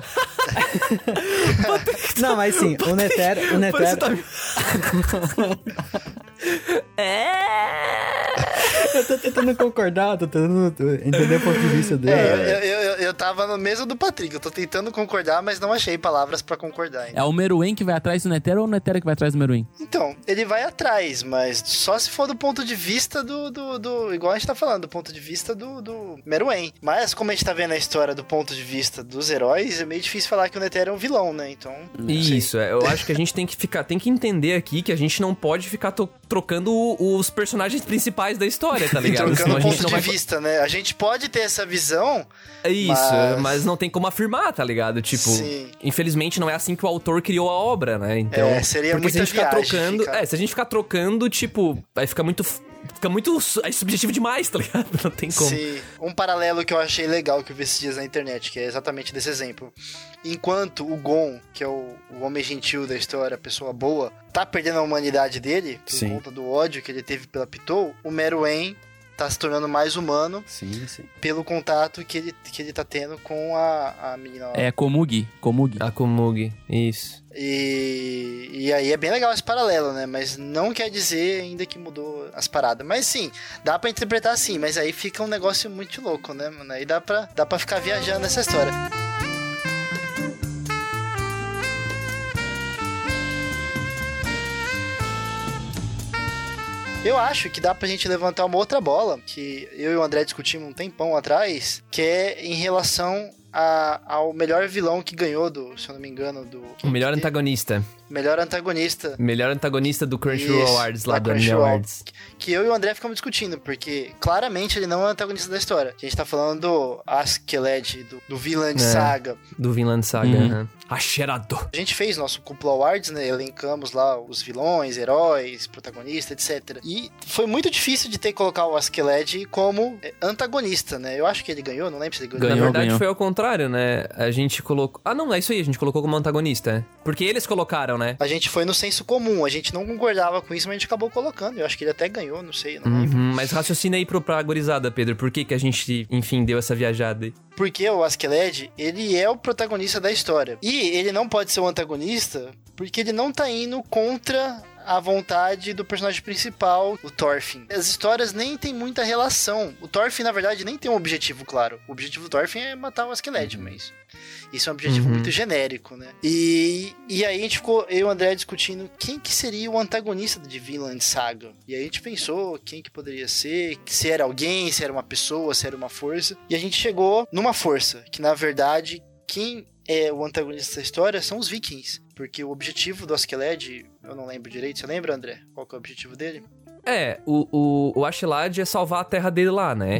[SPEAKER 4] Não, mas sim, o Netero... Eu tô tentando concordar, tô tentando entender o ponto de vista dele.
[SPEAKER 5] Eu tava na mesa do Patrick, eu tô tentando concordar, mas não achei palavras pra concordar ainda.
[SPEAKER 3] É o Meruem que vai atrás do Netero ou o Netero que vai atrás do Meruem?
[SPEAKER 5] Então, ele vai atrás, mas só se for do ponto de vista do igual a gente tá falando, do ponto de vista do Meruem. Mas como a gente tá vendo a história do ponto de vista dos heróis, é meio difícil falar que o Netero é um vilão, né? Então,
[SPEAKER 2] isso, eu acho que a gente tem que entender aqui que a gente não pode ficar trocando os personagens principais da história, tá ligado?
[SPEAKER 5] Trocando o ponto de vista, né? A gente pode ter essa visão...
[SPEAKER 2] Isso, mas não tem como afirmar, tá ligado? Tipo,
[SPEAKER 5] sim.
[SPEAKER 2] Infelizmente não é assim que o autor criou a obra, né? Então,
[SPEAKER 5] seria
[SPEAKER 2] porque
[SPEAKER 5] muita
[SPEAKER 2] se a gente ficar
[SPEAKER 5] viagem,
[SPEAKER 2] trocando, se a gente ficar trocando, tipo, aí fica muito subjetivo demais, tá ligado? Não tem como.
[SPEAKER 5] Sim, um paralelo que eu achei legal que eu vi esses dias na internet, que é exatamente desse exemplo. Enquanto o Gon, que é o homem gentil da história, a pessoa boa, tá perdendo a humanidade dele, por conta do ódio que ele teve pela Pitou, o Meruem tá se tornando mais humano pelo contato que ele tá tendo com a menina lá.
[SPEAKER 3] É Komugi.
[SPEAKER 2] A Komugi, isso.
[SPEAKER 5] E aí é bem legal esse paralelo, né? Mas não quer dizer ainda que mudou as paradas. Mas sim, dá pra interpretar assim, mas aí fica um negócio muito louco, né, mano? Aí dá pra ficar viajando nessa história. Eu acho que dá pra gente levantar uma outra bola, que eu e o André discutimos um tempão atrás, que é em relação ao melhor vilão que ganhou se eu não me engano,
[SPEAKER 2] o melhor antagonista.
[SPEAKER 5] Melhor antagonista.
[SPEAKER 2] Melhor antagonista do Crunchyroll Awards, lá do Anime Awards.
[SPEAKER 5] Que eu e o André ficamos discutindo, porque claramente ele não é o antagonista da história. A gente tá falando do Askeladd, do Vinland Saga.
[SPEAKER 2] Do Vinland Saga, Acherado.
[SPEAKER 5] A gente fez nosso Cúpula Awards, né? Elencamos lá os vilões, heróis, protagonistas, etc. E foi muito difícil de ter que colocar o Askeladd como antagonista, né? Eu acho que ele ganhou, não lembro se ele ganhou.
[SPEAKER 2] Na verdade foi ao contrário, né? A gente colocou... não, é isso aí, a gente colocou como antagonista. Porque eles colocaram, né?
[SPEAKER 5] A gente foi no senso comum, a gente não concordava com isso, mas a gente acabou colocando. Eu acho que ele até ganhou, não sei, não lembro.
[SPEAKER 2] Mas raciocina aí pra gurizada, Pedro. Por que a gente, enfim, deu essa viajada aí?
[SPEAKER 5] Porque o Askeladd, ele é o protagonista da história. E ele não pode ser o antagonista porque ele não tá indo contra a vontade do personagem principal, o Thorfinn. As histórias nem tem muita relação. O Thorfinn, na verdade, nem tem um objetivo claro. O objetivo do Thorfinn é matar o Askeladd, mas... isso é um objetivo muito genérico, né? E aí a gente ficou, eu e o André, discutindo quem que seria o antagonista de Vinland Saga. E aí a gente pensou quem que poderia ser, se era alguém, se era uma pessoa, se era uma força. E a gente chegou numa força, que na verdade, quem é o antagonista da história são os vikings. Porque o objetivo do Askeladd, eu não lembro direito, você lembra, André? Qual que é o objetivo dele?
[SPEAKER 2] O Askeladd é salvar a terra dele lá, né?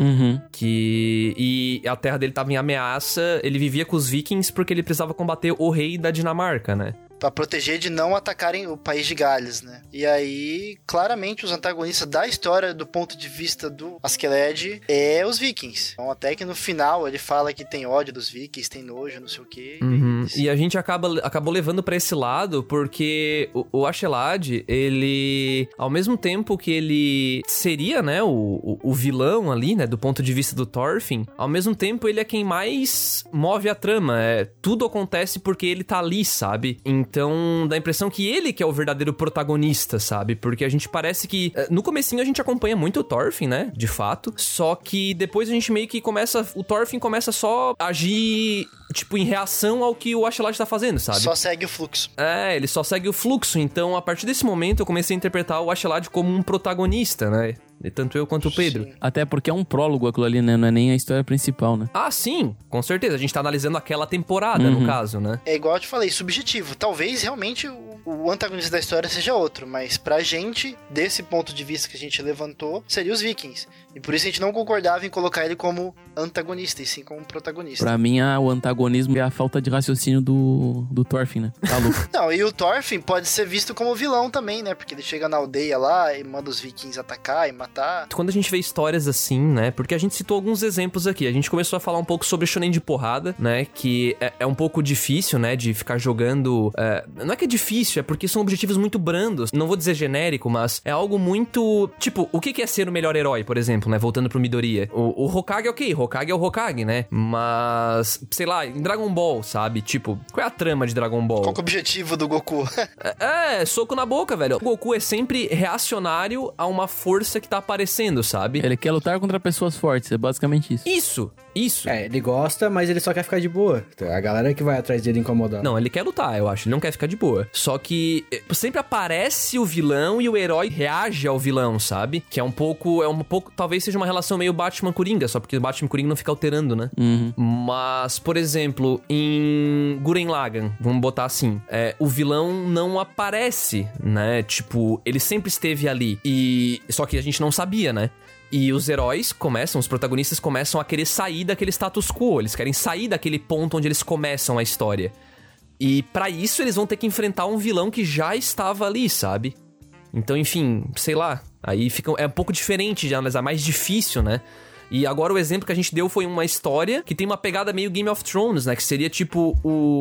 [SPEAKER 2] E a terra dele tava em ameaça, ele vivia com os vikings porque ele precisava combater o rei da Dinamarca, né?
[SPEAKER 5] Pra proteger de não atacarem o país de Gales, né? E aí, claramente, os antagonistas da história, do ponto de vista do Askeladd, é os vikings. Então, até que no final ele fala que tem ódio dos vikings, tem nojo, não sei o quê.
[SPEAKER 2] E a gente acabou levando pra esse lado porque o Ashelad, ele, ao mesmo tempo que ele seria, né, o vilão ali, né, do ponto de vista do Thorfinn, ao mesmo tempo ele é quem mais move a trama. Tudo acontece porque ele tá ali, sabe? Então dá a impressão que ele que é o verdadeiro protagonista, sabe? Porque a gente parece que no comecinho a gente acompanha muito o Thorfinn, né, de fato, só que depois a gente meio que o Thorfinn começa só a agir, tipo, em reação ao que o Ashelad tá fazendo, sabe?
[SPEAKER 5] Só segue o fluxo.
[SPEAKER 2] Ele só segue o fluxo. Então, a partir desse momento, eu comecei a interpretar o Ashelad como um protagonista, né? Tanto eu quanto o Pedro.
[SPEAKER 5] Sim.
[SPEAKER 3] Até porque é um prólogo aquilo ali, né? Não é nem a história principal, né?
[SPEAKER 2] Ah, sim, com certeza. A gente tá analisando aquela temporada, no caso, né?
[SPEAKER 5] É igual eu te falei, subjetivo. Talvez realmente o antagonista da história seja outro, mas pra gente, desse ponto de vista que a gente levantou, seria os Vikings. E por isso a gente não concordava em colocar ele como antagonista, e sim como protagonista.
[SPEAKER 3] Pra mim, o antagonismo é a falta de raciocínio do Thorfinn, né? Tá louco.
[SPEAKER 5] Não, e o Thorfinn pode ser visto como vilão também, né? Porque ele chega na aldeia lá e manda os Vikings atacar e matar.
[SPEAKER 2] Quando a gente vê histórias assim, né? Porque a gente citou alguns exemplos aqui. A gente começou a falar um pouco sobre shonen de porrada, né? Que é um pouco difícil, né? De ficar jogando... não é que é difícil, é porque são objetivos muito brandos. Não vou dizer genérico, mas é algo muito... Tipo, o que é ser o melhor herói, por exemplo, né? Voltando pro Midoriya. O Hokage é ok, Hokage é o Hokage, né? Mas, sei lá, em Dragon Ball, sabe? Tipo, qual é a trama de Dragon Ball?
[SPEAKER 5] Qual que é o objetivo do Goku?
[SPEAKER 2] Soco na boca, velho. O Goku é sempre reacionário a uma força que tá aparecendo, sabe?
[SPEAKER 3] Ele quer lutar contra pessoas fortes, é basicamente isso.
[SPEAKER 2] Isso.
[SPEAKER 4] Ele gosta, mas ele só quer ficar de boa. A galera que vai atrás dele incomodar.
[SPEAKER 2] Não, ele quer lutar, eu acho. Ele não quer ficar de boa. Só que sempre aparece o vilão e o herói reage ao vilão, sabe? Que é um pouco... Talvez seja uma relação meio Batman-Coringa, só porque o Batman-Coringa não fica alterando, né? Mas, por exemplo, em Gurren Lagann, vamos botar assim, o vilão não aparece, né? Tipo, ele sempre esteve ali. Só que a gente não sabia, né? E os heróis os protagonistas começam a querer sair daquele status quo. Eles querem sair daquele ponto onde eles começam a história. E pra isso eles vão ter que enfrentar um vilão que já estava ali, sabe? Então, enfim, sei lá. Aí é um pouco diferente de analisar, mais difícil, né? E agora o exemplo que a gente deu foi uma história que tem uma pegada meio Game of Thrones, né? Que seria tipo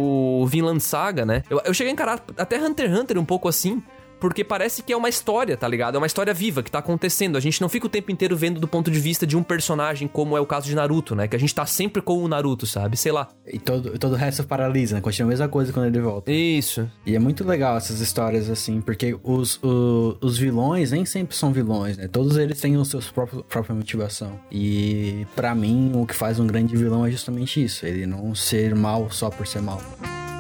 [SPEAKER 2] o Vinland Saga, né? Eu cheguei a encarar até Hunter x Hunter um pouco assim... Porque parece que é uma história, tá ligado? É uma história viva que tá acontecendo. A gente não fica o tempo inteiro vendo do ponto de vista de um personagem, como é o caso de Naruto, né? Que a gente tá sempre com o Naruto, sabe? Sei lá.
[SPEAKER 4] E todo o resto paralisa, né? Continua a mesma coisa quando ele volta.
[SPEAKER 2] Isso.
[SPEAKER 4] E é muito legal essas histórias, assim, porque os vilões nem sempre são vilões, né? Todos eles têm os seus própria motivação. E pra mim, o que faz um grande vilão é justamente isso. Ele não ser mal só por ser mal.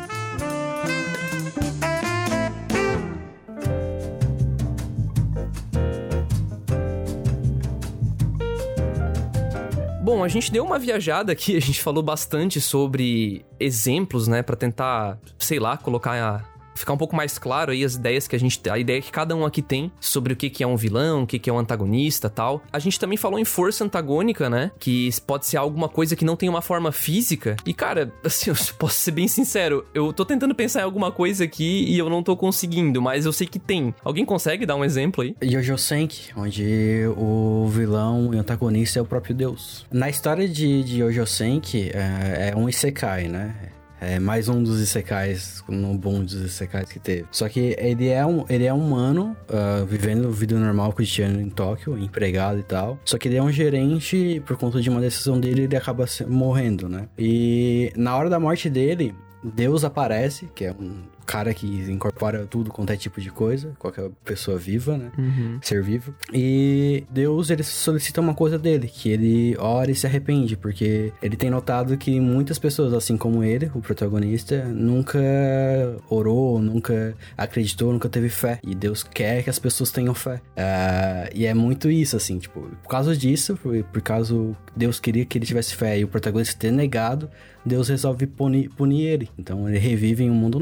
[SPEAKER 2] Bom, a gente deu uma viajada aqui, a gente falou bastante sobre exemplos, né, pra tentar, sei lá, ficar um pouco mais claro aí a ideia que cada um aqui tem sobre o que é um vilão, o que é um antagonista e tal. A gente também falou em força antagônica, né? Que pode ser alguma coisa que não tem uma forma física. E, cara, assim, eu posso ser bem sincero, eu tô tentando pensar em alguma coisa aqui e eu não tô conseguindo, mas eu sei que tem. Alguém consegue dar um exemplo aí?
[SPEAKER 4] Jojo Senki, onde o vilão e antagonista é o próprio Deus. Na história de Jojo Senki, é um isekai, né? É mais um dos isekais, no boom dos isekais que teve. Só que ele é um humano, vivendo vida normal cotidiana em Tóquio, empregado e tal. Só que ele é um gerente e por conta de uma decisão dele, ele acaba morrendo, né? E na hora da morte dele, Deus aparece, que é um cara que incorpora tudo quanto é tipo de coisa, qualquer pessoa viva, né? Ser vivo. E Deus, ele solicita uma coisa dele, que ele ora e se arrepende, porque ele tem notado que muitas pessoas, assim como ele, o protagonista, nunca orou, nunca acreditou, nunca teve fé. E Deus quer que as pessoas tenham fé. E é muito isso, assim, tipo, por causa disso, por causa Deus queria que ele tivesse fé e o protagonista ter negado, Deus resolve punir ele. Então ele revive em um mundo novo, etc.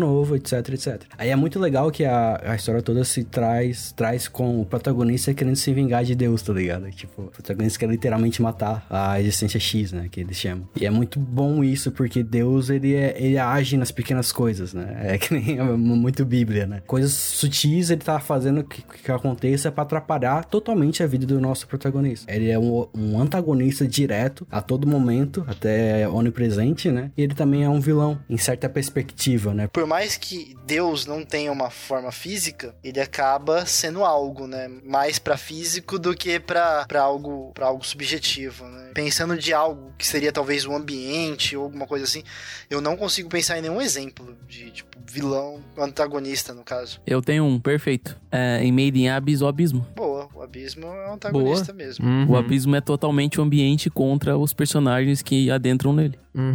[SPEAKER 4] etc, etc. Aí é muito legal que a história toda se traz com o protagonista querendo se vingar de Deus, tá ligado? Tipo, o protagonista quer literalmente matar a existência X, né, que eles chamam. E é muito bom isso, porque Deus, ele age nas pequenas coisas, né? É que nem muito Bíblia, né? Coisas sutis ele tá fazendo que aconteça pra atrapalhar totalmente a vida do nosso protagonista. Ele é um antagonista direto a todo momento, até onipresente, né? E ele também é um vilão, em certa perspectiva, né?
[SPEAKER 5] Por mais que Deus não tenha uma forma física, ele acaba sendo algo, né? Mais pra físico do que pra algo subjetivo, né? Pensando de algo que seria talvez um ambiente ou alguma coisa assim, eu não consigo pensar em nenhum exemplo de, tipo, vilão, antagonista, no caso.
[SPEAKER 3] Eu tenho um perfeito. Em Made in Abyss, o Abismo.
[SPEAKER 5] Boa, o Abismo é um antagonista mesmo.
[SPEAKER 3] O Abismo é totalmente o ambiente contra os personagens que adentram nele.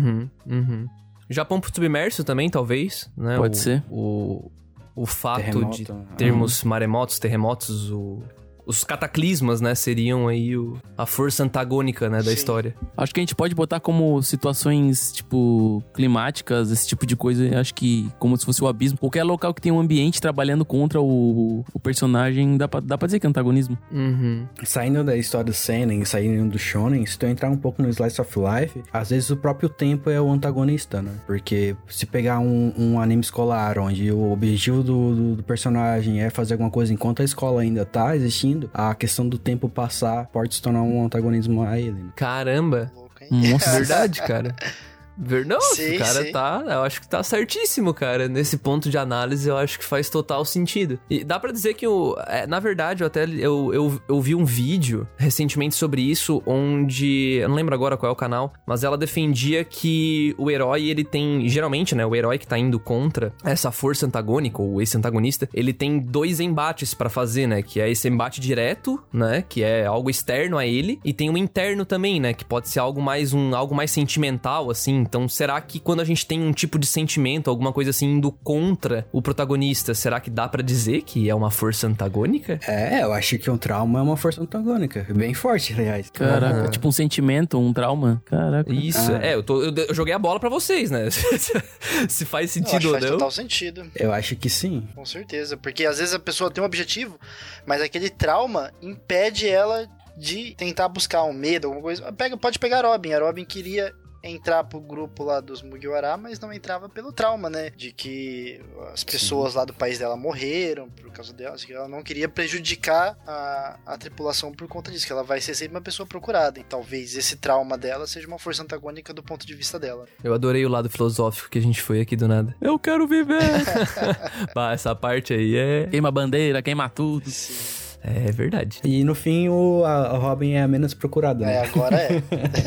[SPEAKER 2] Japão submerso também, talvez, né?
[SPEAKER 3] Pode ser.
[SPEAKER 2] O fato
[SPEAKER 4] Terremoto,
[SPEAKER 2] de termos maremotos, terremotos, os cataclismas, né, seriam aí a força antagônica, né, da história.
[SPEAKER 3] Acho que a gente pode botar como situações, tipo, climáticas, esse tipo de coisa, acho que como se fosse o abismo. Qualquer local que tem um ambiente trabalhando contra o personagem, dá pra dizer que é antagonismo.
[SPEAKER 4] Saindo da história do seinen, saindo do shonen, se tu entrar um pouco no slice of life, às vezes o próprio tempo é o antagonista, né? Porque se pegar um anime escolar, onde o objetivo do personagem é fazer alguma coisa enquanto a escola ainda tá existindo, a questão do tempo passar pode se tornar um antagonismo a ele. Né?
[SPEAKER 2] Caramba!
[SPEAKER 5] Louco, hein?
[SPEAKER 2] Nossa, verdade, cara. Nossa,
[SPEAKER 5] Sim,
[SPEAKER 2] o cara
[SPEAKER 5] sim.
[SPEAKER 2] eu acho que tá certíssimo, cara. Nesse ponto de análise, eu acho que faz total sentido. E dá pra dizer que, na verdade, eu vi um vídeo recentemente sobre isso, onde, eu não lembro agora qual é o canal, mas ela defendia que o herói, ele tem, geralmente, né, o herói que tá indo contra essa força antagônica, ou esse antagonista, ele tem 2 embates pra fazer, né, que é esse embate direto, né, que é algo externo a ele, e tem um interno também, né, que pode ser algo mais sentimental, assim. Então, será que quando a gente tem um tipo de sentimento, alguma coisa assim, indo contra o protagonista, será que dá pra dizer que é uma força antagônica?
[SPEAKER 4] Eu acho que um trauma é uma força antagônica. Bem forte, aliás.
[SPEAKER 3] Caraca, tipo um sentimento, um trauma. Caraca.
[SPEAKER 2] Isso, eu joguei a bola pra vocês, né? Se faz
[SPEAKER 5] Eu
[SPEAKER 2] sentido
[SPEAKER 5] acho que
[SPEAKER 2] ou
[SPEAKER 5] faz
[SPEAKER 2] não.
[SPEAKER 5] total sentido.
[SPEAKER 4] Eu acho que sim.
[SPEAKER 5] Com certeza. Porque às vezes a pessoa tem um objetivo, mas aquele trauma impede ela de tentar buscar um medo, alguma coisa. Pode pegar a Robin. A Robin queria entrar pro grupo lá dos Mugiwara, mas não entrava pelo trauma, né? De que as pessoas lá do país dela morreram por causa dela. Que ela não queria prejudicar a tripulação por conta disso, que ela vai ser sempre uma pessoa procurada. E talvez esse trauma dela seja uma força antagônica do ponto de vista dela.
[SPEAKER 2] Eu adorei o lado filosófico que a gente foi aqui do nada. Eu quero viver! Bah, essa parte aí é...
[SPEAKER 3] Queima a bandeira, queima tudo.
[SPEAKER 5] Sim.
[SPEAKER 2] É verdade.
[SPEAKER 4] E no fim, a Robin é a menos procurada, né?
[SPEAKER 5] Agora é.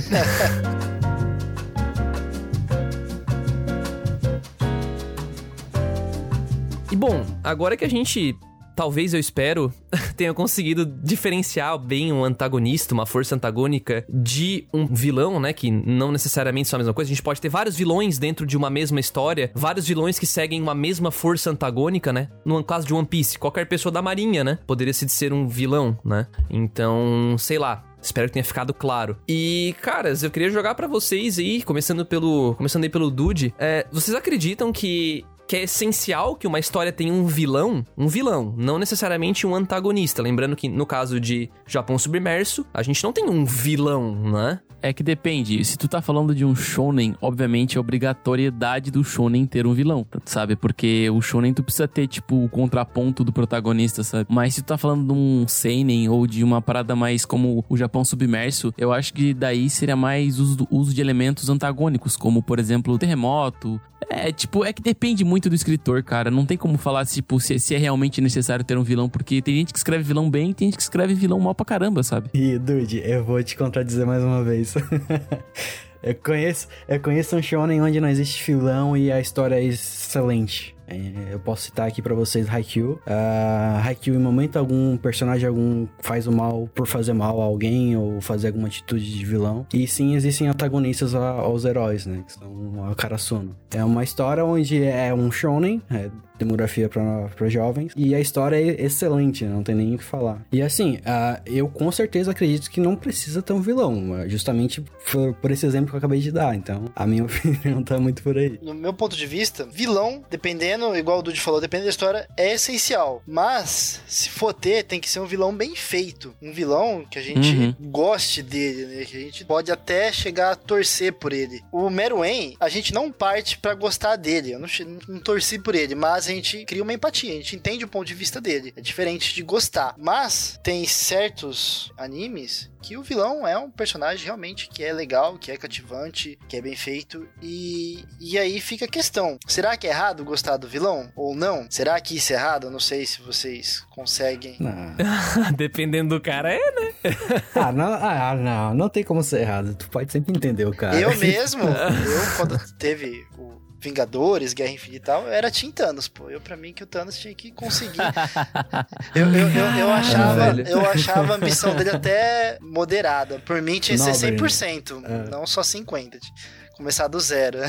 [SPEAKER 2] E bom, agora que a gente, talvez eu espero, tenha conseguido diferenciar bem um antagonista, uma força antagônica, de um vilão, né? Que não necessariamente são a mesma coisa. A gente pode ter vários vilões dentro de uma mesma história, vários vilões que seguem uma mesma força antagônica, né? No caso de One Piece, qualquer pessoa da marinha, né? Poderia ser um vilão, né? Então, sei lá. Espero que tenha ficado claro. E, caras, eu queria jogar pra vocês aí, começando aí pelo Dude. Vocês acreditam que é essencial que uma história tenha um vilão, não necessariamente um antagonista. Lembrando que, no caso de Japão Submerso, a gente não tem um vilão, né?
[SPEAKER 3] É que depende. Se tu tá falando de um shonen, obviamente é obrigatoriedade do shonen ter um vilão, sabe? Porque o shonen tu precisa ter, tipo, o contraponto do protagonista, sabe? Mas se tu tá falando de um seinen ou de uma parada mais como o Japão Submerso, eu acho que daí seria mais uso de elementos antagônicos, como, por exemplo, o terremoto. É que depende muito do escritor, cara. Não tem como falar, tipo, se é realmente necessário ter um vilão, porque tem gente que escreve vilão bem e tem gente que escreve vilão mal pra caramba, sabe?
[SPEAKER 4] E, Dude, eu vou te contradizer mais uma vez. Eu conheço um shonen onde não existe vilão e a história é excelente. Eu posso citar aqui pra vocês Haikyuu. Haikyuu, em momento algum, personagem faz o mal por fazer mal a alguém ou fazer alguma atitude de vilão. E sim, existem antagonistas aos heróis, né? Que são a Karasuno. É uma história onde é um shonen, demografia pra jovens. E a história é excelente, não tem nem o que falar. E assim, eu com certeza acredito que não precisa ter um vilão, justamente por esse exemplo que eu acabei de dar. Então, a minha opinião tá muito por aí.
[SPEAKER 5] No meu ponto de vista, vilão, dependendo, igual o Dude falou, dependendo da história, é essencial. Mas, se for ter, tem que ser um vilão bem feito. Um vilão que a gente goste dele, né? Que a gente pode até chegar a torcer por ele. O Meruem, a gente não parte pra gostar dele. Eu não torci por ele, mas a gente cria uma empatia. A gente entende o ponto de vista dele. É diferente de gostar. Mas, tem certos animes que o vilão é um personagem realmente que é legal, que é cativante, que é bem feito. E aí fica a questão. Será que é errado gostar do vilão? Ou não? Será que isso é errado? Eu não sei se vocês conseguem.
[SPEAKER 2] Dependendo do cara, é, né?
[SPEAKER 4] Não tem como ser errado. Tu pode sempre entender o cara.
[SPEAKER 5] Eu mesmo, quando teve o Vingadores, Guerra Infinita e tal, eu era Team Thanos, pô. Pra mim que o Thanos tinha que conseguir. eu achava a ambição dele até moderada. Por mim tinha que ser 100%, não só 50%. Começar do zero.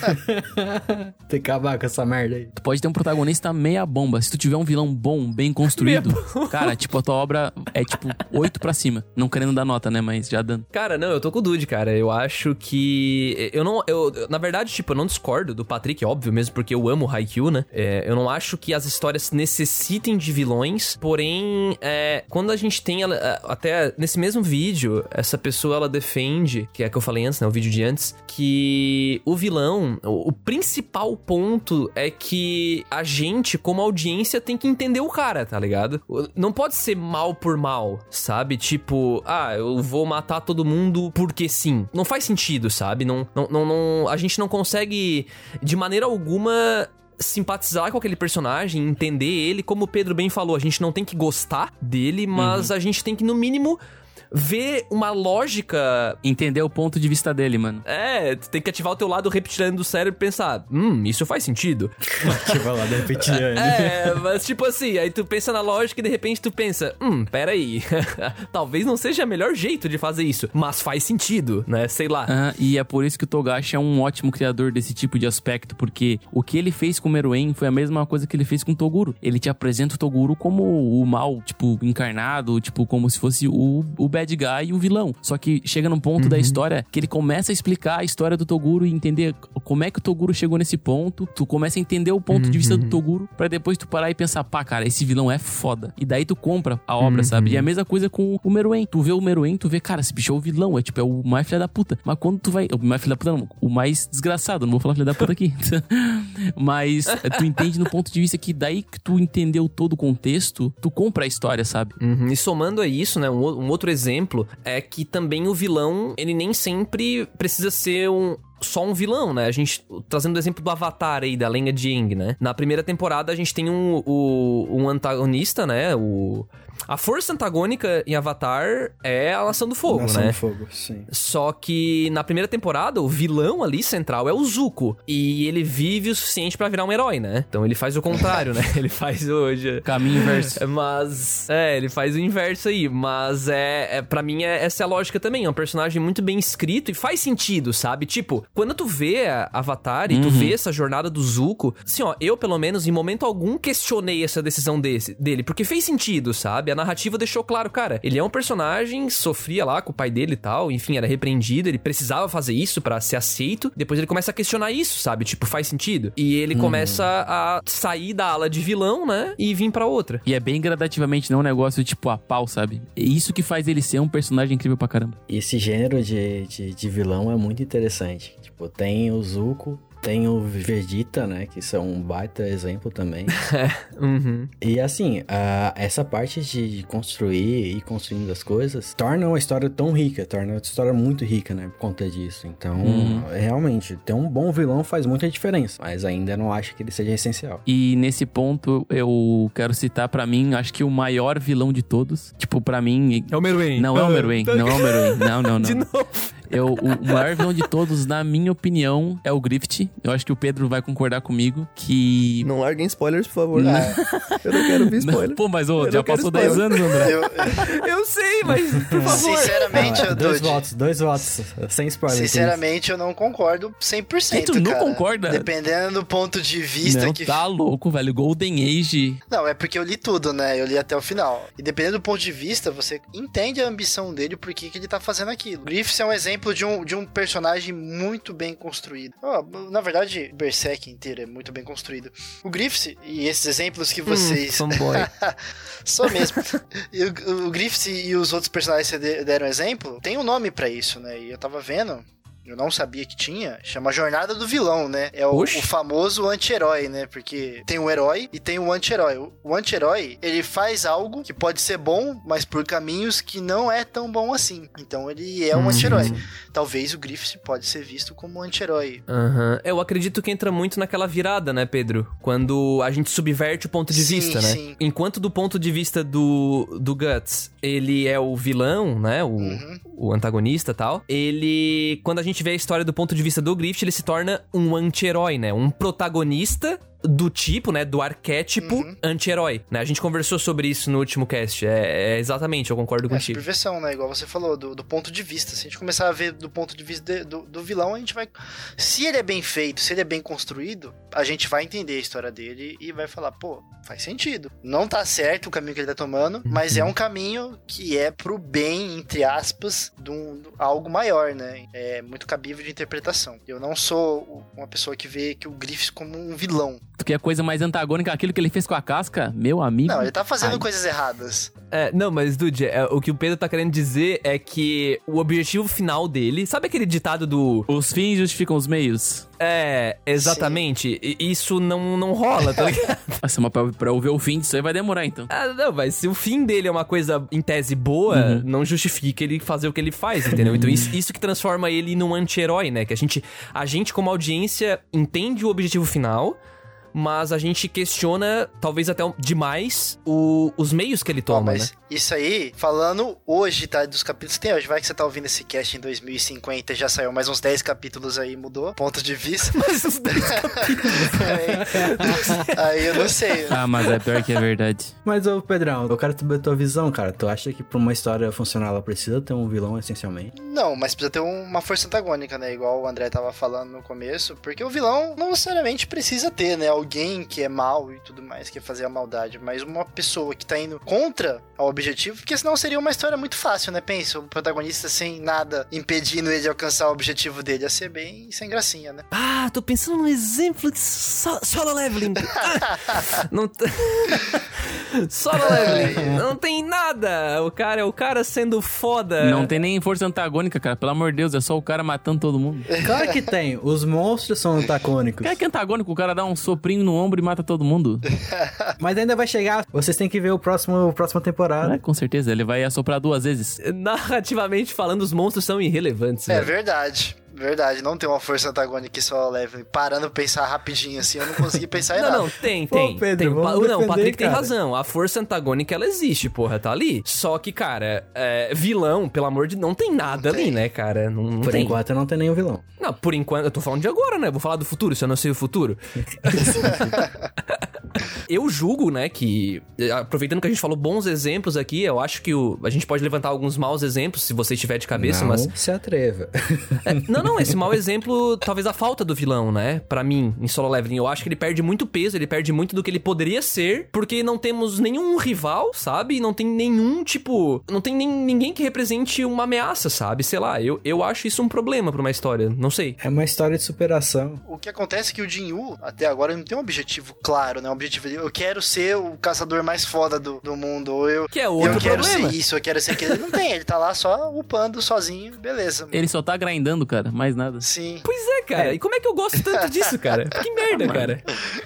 [SPEAKER 4] Tem que acabar com essa merda aí.
[SPEAKER 3] Tu pode ter um protagonista meia bomba. Se tu tiver um vilão bom, bem construído, cara, tipo, a tua obra é tipo 8 pra cima. Não querendo dar nota, né? Mas já dando.
[SPEAKER 2] Cara, não, eu tô com o Dude, cara. Eu acho que... na verdade, tipo, eu não discordo do Patrick, óbvio, mesmo porque eu amo Haikyuu, né? Eu não acho que as histórias necessitem de vilões, porém, quando a gente tem... até nesse mesmo vídeo, essa pessoa, ela defende, que é que eu falei antes, né? O vídeo de antes, que o vilão, o principal ponto é que a gente, como audiência, tem que entender o cara, tá ligado? Não pode ser mal por mal, sabe? Tipo, eu vou matar todo mundo porque sim. Não faz sentido, sabe? A gente não consegue, de maneira alguma, simpatizar com aquele personagem, entender ele. Como o Pedro bem falou, a gente não tem que gostar dele, mas a gente tem que, no mínimo, ver uma lógica...
[SPEAKER 3] Entender o ponto de vista dele, mano.
[SPEAKER 2] Tu tem que ativar o teu lado reptiliano do cérebro e pensar, isso faz sentido.
[SPEAKER 4] Ativar o lado reptiliano.
[SPEAKER 2] Mas tipo assim, aí tu pensa na lógica e de repente tu pensa, peraí, talvez não seja o melhor jeito de fazer isso, mas faz sentido, né? Sei lá.
[SPEAKER 3] E é por isso que o Togashi é um ótimo criador desse tipo de aspecto, porque o que ele fez com o Meruem foi a mesma coisa que ele fez com o Toguro. Ele te apresenta o Toguro como o mal, tipo, encarnado, tipo, como se fosse o bad guy e o vilão. Só que chega num ponto da história que ele começa a explicar a história do Toguro e entender como é que o Toguro chegou nesse ponto. Tu começa a entender o ponto de vista do Toguro pra depois tu parar e pensar, cara, esse vilão é foda. E daí tu compra a obra, sabe? E é a mesma coisa com o Meruem. Tu vê o Meruem, tu vê, cara, esse bicho é o vilão, é o mais filho da puta. Mas quando tu vai... O mais filho da puta não, o mais desgraçado, não vou falar filho da puta aqui. Mas tu entende no ponto de vista que daí que tu entendeu todo o contexto, tu compra a história, sabe?
[SPEAKER 2] E somando a isso, né, um outro exemplo é que também o vilão, ele nem sempre precisa ser só um vilão, né? A gente, trazendo o exemplo do Avatar aí, da Lenga de Aang, né? Na primeira temporada a gente tem um antagonista, né? A força antagônica em Avatar é a Nação do Fogo, né?
[SPEAKER 4] Nação do Fogo, sim.
[SPEAKER 2] Só que na primeira temporada, o vilão ali central é o Zuko. E ele vive o suficiente pra virar um herói, né? Então ele faz o contrário, né? Ele faz hoje...
[SPEAKER 3] Caminho inverso.
[SPEAKER 2] Mas... ele faz o inverso aí. Mas pra mim, essa é a lógica também. É um personagem muito bem escrito e faz sentido, sabe? Tipo, quando tu vê Avatar e tu vê essa jornada do Zuko... Assim, ó, eu, pelo menos, em momento algum, questionei essa decisão dele. Porque fez sentido, sabe? A narrativa deixou claro, cara, ele é um personagem, sofria lá com o pai dele e tal, enfim, era repreendido, ele precisava fazer isso pra ser aceito, depois ele começa a questionar isso, sabe? Tipo, faz sentido? E ele começa a sair da ala de vilão, né? E vir pra outra.
[SPEAKER 3] E é bem gradativamente, não é um negócio tipo a pau, sabe? É isso que faz ele ser um personagem incrível pra caramba.
[SPEAKER 4] Esse gênero de vilão é muito interessante. Tipo, tem o Zuko, tem o Vegeta, né? Que são um baita exemplo também. E assim, essa parte de construir e construindo as coisas torna uma história tão rica, torna uma história muito rica, né? Por conta disso. Então, realmente, ter um bom vilão faz muita diferença. Mas ainda não acho que ele seja essencial.
[SPEAKER 3] E nesse ponto, eu quero citar pra mim, acho que o maior vilão de todos. Tipo, pra mim...
[SPEAKER 2] É o Meruem.
[SPEAKER 3] Não é o Meruem. Não é o Meruem. Não.
[SPEAKER 2] De novo.
[SPEAKER 3] O maior vilão de todos, na minha opinião, é o Griffith. Eu acho que o Pedro vai concordar comigo que...
[SPEAKER 2] Não larguem spoilers, por favor. Eu não quero ver spoiler.
[SPEAKER 3] Pô, mas já passou 10 anos, André.
[SPEAKER 2] Eu sei, mas por favor.
[SPEAKER 5] Sinceramente, eu
[SPEAKER 4] dois votos, sem spoiler.
[SPEAKER 5] Sinceramente, eu não concordo 100%,
[SPEAKER 3] E tu não
[SPEAKER 5] cara.
[SPEAKER 3] concorda?
[SPEAKER 5] Dependendo do ponto de vista
[SPEAKER 3] Não,
[SPEAKER 5] que...
[SPEAKER 3] tá louco, velho. Golden Age.
[SPEAKER 5] Não, é porque eu li tudo, né? Eu li até o final. E dependendo do ponto de vista, você entende a ambição dele, por que ele tá fazendo aquilo. Griffith é um exemplo de um personagem muito bem construído. Na verdade, Berserk inteiro é muito bem construído. O Griffith, e esses exemplos que vocês...
[SPEAKER 2] Fanboy.
[SPEAKER 5] Só mesmo. E o Griffith e os outros personagens que deram exemplo, tem um nome pra isso, né? E eu tava vendo... Eu não sabia que tinha, chama Jornada do Vilão, né? É o famoso anti-herói, né? Porque tem o herói e tem o anti-herói. O anti-herói, ele faz algo que pode ser bom, mas por caminhos que não é tão bom assim. Então ele é um anti-herói. Talvez o Griffith pode ser visto como um anti-herói.
[SPEAKER 2] Eu acredito que entra muito naquela virada, né, Pedro? Quando a gente subverte o ponto de vista, né?
[SPEAKER 5] Sim.
[SPEAKER 2] Enquanto do ponto de vista do Guts, ele é o vilão, né? O antagonista e tal. Ele, quando a gente vê a história do ponto de vista do Griffith, ele se torna um anti-herói, né? Um protagonista do tipo, né? Do arquétipo anti-herói, né? A gente conversou sobre isso no último cast. Exatamente, eu concordo contigo.
[SPEAKER 5] É subversão, né? Igual você falou, do ponto de vista. Se a gente começar a ver do ponto de vista do vilão, a gente vai... Se ele é bem feito, se ele é bem construído, a gente vai entender a história dele e vai falar, pô, faz sentido. Não tá certo o caminho que ele tá tomando, mas é um caminho que é pro bem, entre aspas, de algo maior, né? É muito cabível de interpretação. Eu não sou uma pessoa que vê que o Griffith como um vilão.
[SPEAKER 3] Tu quer coisa mais antagônica, aquilo que ele fez com a casca? Meu amigo.
[SPEAKER 5] Não, ele tá fazendo coisas erradas.
[SPEAKER 2] Não, mas, Dude, o que o Pedro tá querendo dizer é que o objetivo final dele... Sabe aquele ditado do...
[SPEAKER 3] Os fins justificam os meios?
[SPEAKER 2] Exatamente. Isso não rola, tá ligado?
[SPEAKER 3] Nossa, mas pra eu ver o fim disso aí vai demorar, então.
[SPEAKER 2] Não, mas se o fim dele é uma coisa, em tese, boa, não justifica ele fazer o que ele faz, entendeu? Então isso que transforma ele num anti-herói, né? Que a gente, como audiência, entende o objetivo final... Mas a gente questiona, talvez até demais, os meios que ele toma,
[SPEAKER 5] mas
[SPEAKER 2] né?
[SPEAKER 5] Isso aí, falando hoje, tá? Dos capítulos que tem hoje. Vai que você tá ouvindo esse cast em 2050, já saiu mais uns 10 capítulos aí, mudou. Ponto de vista.
[SPEAKER 2] Mais uns 10 capítulos.
[SPEAKER 5] Aí eu não sei.
[SPEAKER 3] Mas é pior que é verdade.
[SPEAKER 4] Mas, ô Pedrão, eu quero saber a tua visão, cara. Tu acha que pra uma história funcionar, ela precisa ter um vilão, essencialmente?
[SPEAKER 5] Não, mas precisa ter uma força antagônica, né? Igual o André tava falando no começo. Porque o vilão não necessariamente precisa ter, né? Alguém que é mal e tudo mais, que quer fazer a maldade, mas uma pessoa que tá indo contra o objetivo, porque senão seria uma história muito fácil, né? Pensa, o protagonista sem nada impedindo ele de alcançar o objetivo dele, ia ser bem sem gracinha, né?
[SPEAKER 2] Tô pensando num exemplo de solo leveling. Solo leveling. Não tem nada. O cara é o cara sendo foda.
[SPEAKER 3] Não tem nem força antagônica, cara. Pelo amor de Deus, é só o cara matando todo mundo.
[SPEAKER 4] Claro que tem. Os monstros são antagônicos.
[SPEAKER 3] Que é antagônico? O cara dá um soprinho no ombro e mata todo mundo.
[SPEAKER 4] Mas ainda vai chegar. Vocês têm que ver a próxima temporada.
[SPEAKER 3] Com certeza, ele vai assoprar 2 vezes.
[SPEAKER 2] Narrativamente falando, os monstros são irrelevantes.
[SPEAKER 5] É
[SPEAKER 2] velho.
[SPEAKER 5] verdade. Verdade, não tem uma força antagônica que só leve. Parando pra pensar rapidinho assim, eu não consegui pensar em nada.
[SPEAKER 2] Não, tem.
[SPEAKER 4] Pô, Pedro, vamos
[SPEAKER 2] Não, o Patrick tem
[SPEAKER 4] cara.
[SPEAKER 2] razão. A força antagônica, ela existe, porra, tá ali. Só que, cara, vilão, pelo amor de... Não tem nada
[SPEAKER 5] Não
[SPEAKER 2] ali,
[SPEAKER 5] tem.
[SPEAKER 2] né, cara? Não
[SPEAKER 4] Por
[SPEAKER 2] tem.
[SPEAKER 4] enquanto não tem nenhum vilão.
[SPEAKER 2] Não, por enquanto... Eu tô falando de agora, né? Vou falar do futuro, se eu não sei o futuro. Eu julgo, né, que... Aproveitando que a gente falou bons exemplos aqui, eu acho que a gente pode levantar alguns maus exemplos, se você tiver de cabeça,
[SPEAKER 4] não
[SPEAKER 2] mas...
[SPEAKER 4] se atreva.
[SPEAKER 2] Não, esse mau exemplo, talvez a falta do vilão, né? Pra mim, em Solo Leveling, eu acho que ele perde muito peso, ele perde muito do que ele poderia ser, porque não temos nenhum rival, sabe? Não tem nenhum, tipo... Não tem ninguém que represente uma ameaça, sabe? Sei lá, eu acho isso um problema pra uma história, não sei.
[SPEAKER 4] É uma história de superação.
[SPEAKER 5] O que acontece é que o Jinwoo, até agora, não tem um objetivo claro, né? Um objetivo de, eu quero ser o caçador mais foda do mundo, ou eu...
[SPEAKER 2] Que é outro
[SPEAKER 5] eu quero
[SPEAKER 2] problema.
[SPEAKER 5] ser isso, eu quero ser aquilo. Ele não tem, ele tá lá só upando sozinho, beleza.
[SPEAKER 3] Ele só tá grindando, cara, mais nada.
[SPEAKER 5] Sim.
[SPEAKER 2] Pois é, cara. E como é que eu gosto tanto disso, cara? Que merda, cara.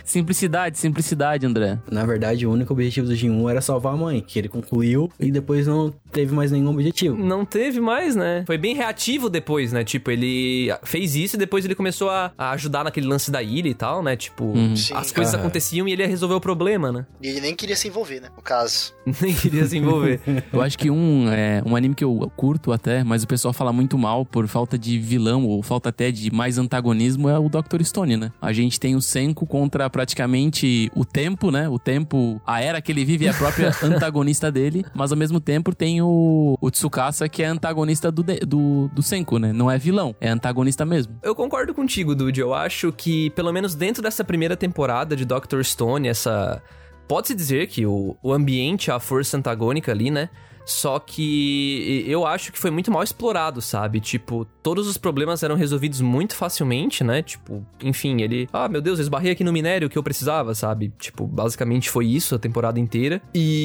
[SPEAKER 3] Simplicidade, André.
[SPEAKER 4] Na verdade, o único objetivo do Jin-Woo era salvar a mãe, que ele concluiu e depois não teve mais nenhum objetivo.
[SPEAKER 2] Não teve mais, né? Foi bem reativo depois, né? Tipo, ele fez isso e depois ele começou a ajudar naquele lance da ilha e tal, né? Tipo, as coisas aconteciam e ele ia resolver o problema, né?
[SPEAKER 5] E ele nem queria se envolver, né? No caso.
[SPEAKER 2] Nem queria se envolver.
[SPEAKER 3] Eu acho que um anime que eu curto até, mas o pessoal fala muito mal por falta de vilão ou falta até de mais antagonismo, é o Dr. Stone, né? A gente tem o Senku contra praticamente o tempo, né? O tempo, a era que ele vive é a própria antagonista dele, mas ao mesmo tempo tem o Tsukasa, que é antagonista do Senku, né? Não é vilão, é antagonista mesmo.
[SPEAKER 2] Eu concordo contigo, Dude. Eu acho que, pelo menos dentro dessa primeira temporada de Dr. Stone, pode-se dizer que o ambiente, a força antagônica ali, né? Só que eu acho que foi muito mal explorado, sabe? Tipo, todos os problemas eram resolvidos muito facilmente, né? Tipo, enfim, ele... Ah, meu Deus, eu esbarrei aqui no minério que eu precisava, sabe? Tipo, basicamente foi isso a temporada inteira.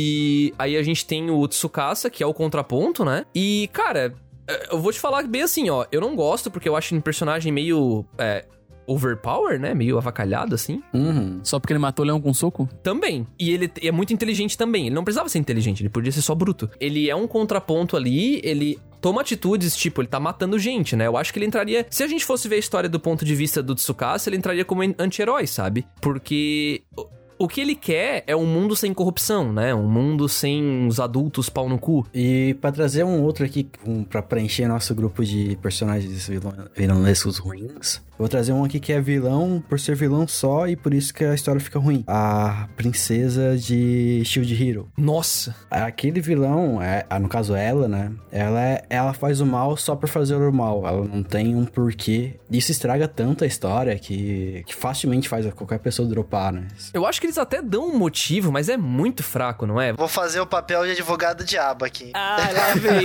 [SPEAKER 2] E aí a gente tem o Tsukasa, que é o contraponto, né? E, cara, eu vou te falar bem assim, ó. Eu não gosto porque eu acho um personagem meio... overpower, né? Meio avacalhado, assim.
[SPEAKER 3] Só porque ele matou o leão com soco?
[SPEAKER 2] Também. E ele é muito inteligente também. Ele não precisava ser inteligente, ele podia ser só bruto. Ele é um contraponto ali, ele toma atitudes, tipo, ele tá matando gente, né? Eu acho que ele entraria... Se a gente fosse ver a história do ponto de vista do Tsukasa, ele entraria como anti-herói, sabe? Porque... O que ele quer é um mundo sem corrupção, né? Um mundo sem os adultos pau no cu.
[SPEAKER 4] E pra trazer um outro aqui, pra preencher nosso grupo de personagens vilanescos ruins, eu vou trazer um aqui que é vilão por ser vilão só e por isso que a história fica ruim. A princesa de Shield Hero.
[SPEAKER 2] Nossa!
[SPEAKER 4] Aquele vilão, no caso ela, né? Ela faz o mal só por fazer o mal. Ela não tem um porquê. Isso estraga tanto a história que facilmente faz qualquer pessoa dropar, né?
[SPEAKER 2] Eu acho que eles até dão um motivo, mas é muito fraco, não é?
[SPEAKER 5] Vou fazer o papel de advogado diabo aqui.
[SPEAKER 2] Ah, lá vem.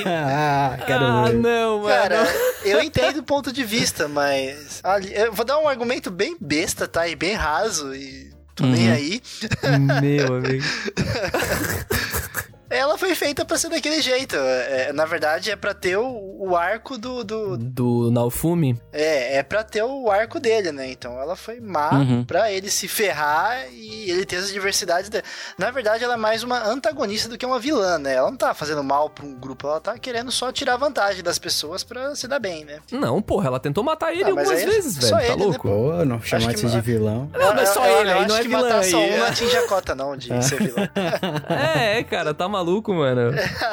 [SPEAKER 2] Não, mano.
[SPEAKER 5] Cara, eu entendo o ponto de vista, mas... Eu vou dar um argumento bem besta, tá? E bem raso, e tô nem aí.
[SPEAKER 2] Meu amigo.
[SPEAKER 5] Ela foi feita pra ser daquele jeito. Na verdade, é pra ter o arco
[SPEAKER 2] do Naofumi?
[SPEAKER 5] É pra ter o arco dele, né? Então ela foi má pra ele se ferrar e ele ter as diversidades dele. Na verdade, ela é mais uma antagonista do que uma vilã, né? Ela não tá fazendo mal pra um grupo, ela tá querendo só tirar vantagem das pessoas pra se dar bem, né?
[SPEAKER 2] Não, porra, ela tentou matar ele algumas vezes, velho. Tá
[SPEAKER 5] ele,
[SPEAKER 2] louco?
[SPEAKER 5] Né?
[SPEAKER 4] Pô, não chamar isso de vilão.
[SPEAKER 2] Não é só ele, aí não é vilã.
[SPEAKER 5] Eu acho que matar só um não atinge a cota, não, de ser vilão.
[SPEAKER 2] Cara, tá maluco, mano.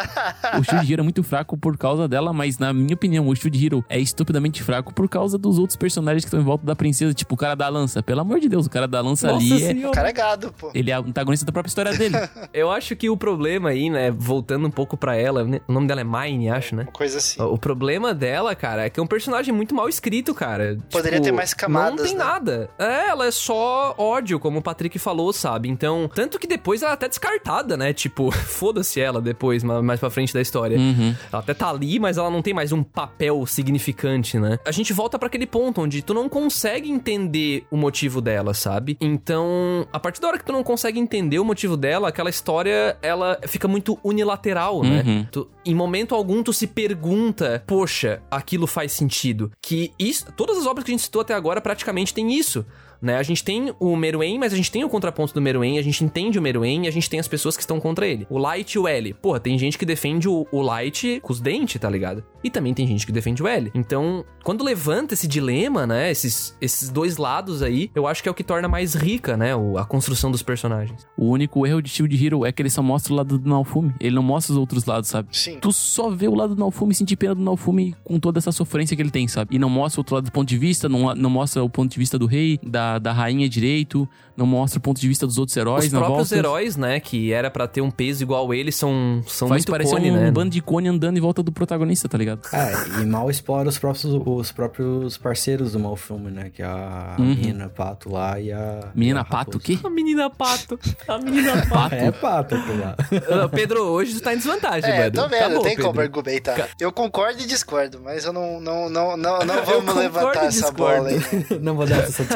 [SPEAKER 3] O Shield Hero é muito fraco por causa dela, mas na minha opinião, o Shield Hero é estupidamente fraco por causa dos outros personagens que estão em volta da princesa, tipo o cara da lança. Pelo amor de Deus, o cara da lança ali
[SPEAKER 5] o cara é gado, pô.
[SPEAKER 3] Ele é o antagonista da própria história dele.
[SPEAKER 2] Eu acho que o problema aí, né, voltando um pouco pra ela, né, o nome dela é Mine, acho, né?
[SPEAKER 5] Uma coisa assim.
[SPEAKER 2] O problema dela, cara, é que é um personagem muito mal escrito, cara.
[SPEAKER 5] Poderia ter mais camadas,
[SPEAKER 2] não tem nada. Ela é só ódio, como o Patrick falou, sabe? Então, tanto que depois ela é até descartada, né? Tipo, foda-se ela depois, mais pra frente da história. Ela até tá ali, mas ela não tem mais um papel significante, né? A gente volta pra aquele ponto onde tu não consegue entender o motivo dela, sabe? Então, a partir da hora que tu não consegue entender o motivo dela, aquela história, ela fica muito unilateral, né? Em momento algum, tu se pergunta, poxa, aquilo faz sentido. Que isso, todas as obras que a gente citou até agora praticamente tem isso. Né? A gente tem o Meruem, mas a gente tem o contraponto do Meruem, a gente entende o Meruem e a gente tem as pessoas que estão contra ele. O Light e o L. Porra, tem gente que defende o Light com os dentes, tá ligado? E também tem gente que defende o L. Então, quando levanta esse dilema, né? Esses dois lados aí, eu acho que é o que torna mais rica, né? A construção dos personagens.
[SPEAKER 3] O único erro de Shield Hero é que ele só mostra o lado do Naofumi. Ele não mostra os outros lados, sabe?
[SPEAKER 5] Sim.
[SPEAKER 3] Tu só vê o lado do Naofumi e sentir pena do Naofumi com toda essa sofrência que ele tem, sabe? E não mostra o outro lado do ponto de vista, não mostra o ponto de vista do rei, da rainha direito, não mostra o ponto de vista dos outros heróis.
[SPEAKER 2] Os próprios heróis, né, que era pra ter um peso igual ele, são
[SPEAKER 3] faz
[SPEAKER 2] muito
[SPEAKER 3] parecer
[SPEAKER 2] cone,
[SPEAKER 3] um
[SPEAKER 2] né?
[SPEAKER 3] bando de cone andando em volta do protagonista, tá ligado?
[SPEAKER 4] E mal explora os próprios parceiros do Naofumi, né? Que é a menina Pato lá e a...
[SPEAKER 3] Menina Pato, o quê?
[SPEAKER 2] A menina Pato. A menina Pato.
[SPEAKER 4] É Pato aquilo lá.
[SPEAKER 2] Pedro, hoje tu tá em desvantagem, mano.
[SPEAKER 5] Tô vendo,
[SPEAKER 2] Acabou,
[SPEAKER 5] tem
[SPEAKER 2] Pedro.
[SPEAKER 5] como argumentar. Eu concordo e discordo, mas eu não vamos levantar essa bola aí.
[SPEAKER 4] Não vou dar essa satisfação.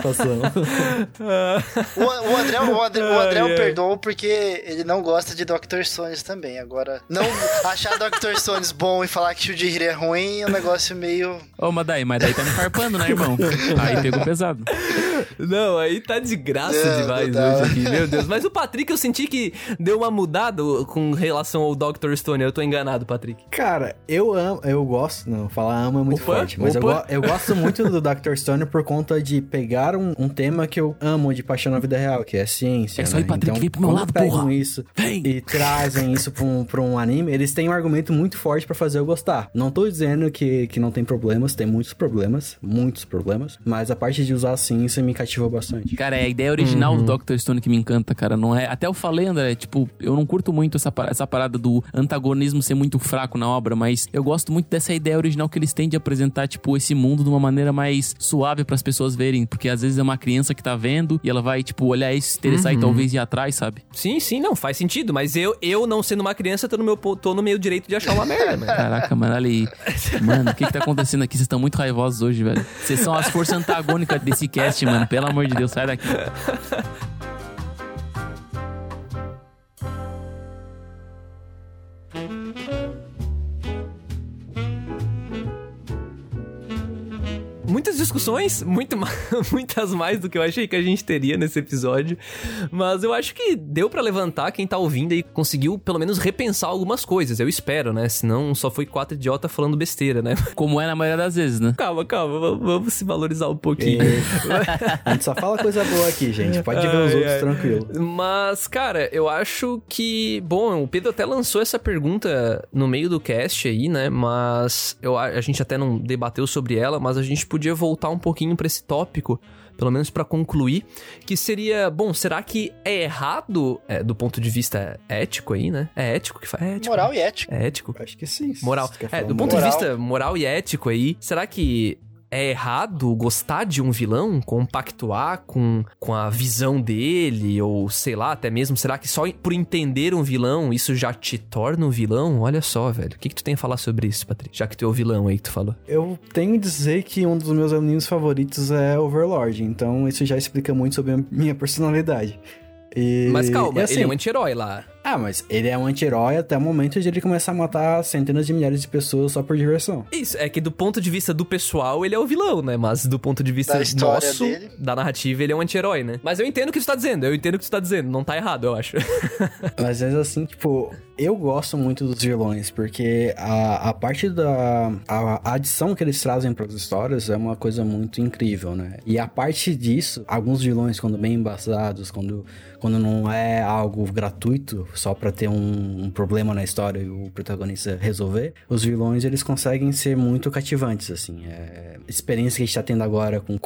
[SPEAKER 5] O André eu perdoo porque ele não gosta de Dr. Stones também. Agora, não achar Dr. Stones bom e falar que Shujihiro é ruim é um negócio meio...
[SPEAKER 3] Ô, mas daí tá me farpando, né, irmão? Aí pegou pesado.
[SPEAKER 2] Não, aí tá de graça demais hoje aqui, meu Deus. Mas o Patrick, eu senti que deu uma mudada com relação ao Dr. Stone. Eu tô enganado, Patrick.
[SPEAKER 4] Cara, eu gosto, não, falar amo é muito forte, mas eu gosto muito do Dr. Stone por conta de pegar um tema que eu amo de paixão na vida real, que é ciência.
[SPEAKER 3] É só aí, Patrick,
[SPEAKER 4] então,
[SPEAKER 3] vem pro meu lado, porra.
[SPEAKER 4] Isso e trazem isso pra um anime, eles têm um argumento muito forte pra fazer eu gostar. Não tô dizendo que não tem problemas, tem muitos problemas, mas a parte de usar a ciência me cativou bastante.
[SPEAKER 3] Cara, é a ideia original do Dr. Stone que me encanta, cara, não é... Até eu falei, André, tipo, eu não curto muito essa parada do antagonismo ser muito fraco na obra, mas eu gosto muito dessa ideia original que eles têm de apresentar, tipo, esse mundo de uma maneira mais suave pras pessoas verem, porque às vezes é uma criança que tá vendo e ela vai, tipo, olhar isso, se interessar e talvez ir atrás, sabe?
[SPEAKER 2] Sim, não, faz sentido, mas eu não sendo uma criança, tô no meio direito de achar uma merda, mano.
[SPEAKER 3] Caraca, mano, olha aí. Mano, o que tá acontecendo aqui? Vocês estão muito raivosos hoje, velho. Vocês são as forças antagônicas desse cast, mano. Pelo amor de Deus, sai daqui.
[SPEAKER 2] Muitas discussões, muitas mais do que eu achei que a gente teria nesse episódio, mas eu acho que deu pra levantar quem tá ouvindo e conseguiu pelo menos repensar algumas coisas, eu espero, né? Senão só foi 4 idiotas falando besteira, né?
[SPEAKER 3] Como é na maioria das vezes, né?
[SPEAKER 2] Calma, vamos se valorizar um pouquinho.
[SPEAKER 4] A gente só fala coisa boa aqui, gente, pode ver os outros tranquilo.
[SPEAKER 2] Mas, cara, eu acho que... Bom, o Pedro até lançou essa pergunta no meio do cast aí, né? Mas a gente até não debateu sobre ela, mas a gente podia voltar um pouquinho pra esse tópico, pelo menos pra concluir, que seria, bom, será que é errado do ponto de vista ético aí, né? É ético que faz? É ético,
[SPEAKER 5] moral e ético.
[SPEAKER 2] É ético?
[SPEAKER 4] Acho que sim.
[SPEAKER 2] Moral. Do ponto de vista moral e ético aí, será que é errado gostar de um vilão, compactuar com a visão dele, ou sei lá, até mesmo, será que só por entender um vilão, isso já te torna um vilão? Olha só, velho, o que tu tem a falar sobre isso, Patrick? Já que tu é o vilão aí que tu falou.
[SPEAKER 4] Eu tenho que dizer que um dos meus animes favoritos é Overlord, então isso já explica muito sobre a minha personalidade.
[SPEAKER 2] Mas calma,
[SPEAKER 4] assim,
[SPEAKER 2] ele é um anti-herói lá.
[SPEAKER 4] Ah, mas ele é um anti-herói até o momento de ele começar a matar centenas de milhares de pessoas só por diversão.
[SPEAKER 2] Isso, é que do ponto de vista do pessoal, ele é o vilão, né? Mas do ponto de vista nosso, dele, da narrativa, ele é um anti-herói, né? Mas eu entendo o que tu tá dizendo, não tá errado, eu acho.
[SPEAKER 4] Mas é assim, tipo, eu gosto muito dos vilões, porque a parte a adição que eles trazem para as histórias é uma coisa muito incrível, né? E a parte disso, alguns vilões, quando bem embasados, quando não é algo gratuito, só pra ter um problema na história e o protagonista resolver, os vilões, eles conseguem ser muito cativantes, assim. Experiência que a gente tá tendo agora com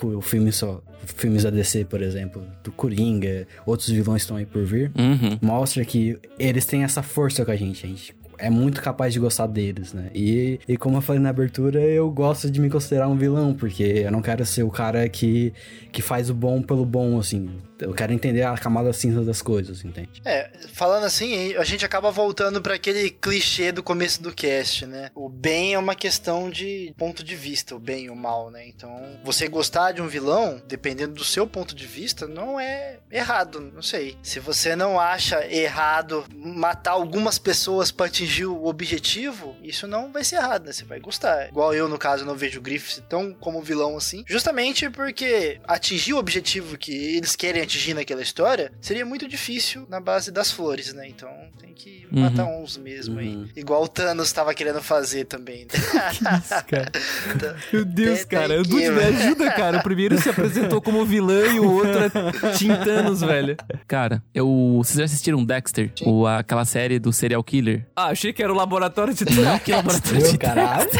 [SPEAKER 4] filmes da DC, por exemplo, do Coringa, outros vilões estão aí por vir, mostra que eles têm essa força com a gente é muito capaz de gostar deles, né? E como eu falei na abertura, eu gosto de me considerar um vilão, porque eu não quero ser o cara que faz o bom pelo bom, assim. Eu quero entender a camada cinza das coisas, entende?
[SPEAKER 5] Falando assim, a gente acaba voltando pra aquele clichê do começo do cast, né? O bem é uma questão de ponto de vista, o bem e o mal, né? Então, você gostar de um vilão, dependendo do seu ponto de vista, não é errado, não sei. Se você não acha errado matar algumas pessoas pra atingir o objetivo, isso não vai ser errado, né? Você vai gostar. Igual eu, no caso, não vejo o Griffith tão como vilão assim, justamente porque atingir o objetivo que eles querem atingir naquela história seria muito difícil na base das flores, né? Então tem que matar uns mesmo aí. Igual o Thanos tava querendo fazer também.
[SPEAKER 2] Que isso, cara? Meu Deus, cara. Me ajuda, cara. O primeiro se apresentou como vilão e o outro é Team Thanos, velho.
[SPEAKER 3] Cara, vocês já assistiram Dexter? Aquela série do serial killer?
[SPEAKER 2] Ah, achei que era o laboratório de Dexter.
[SPEAKER 3] Não, que laboratório de
[SPEAKER 4] caralho.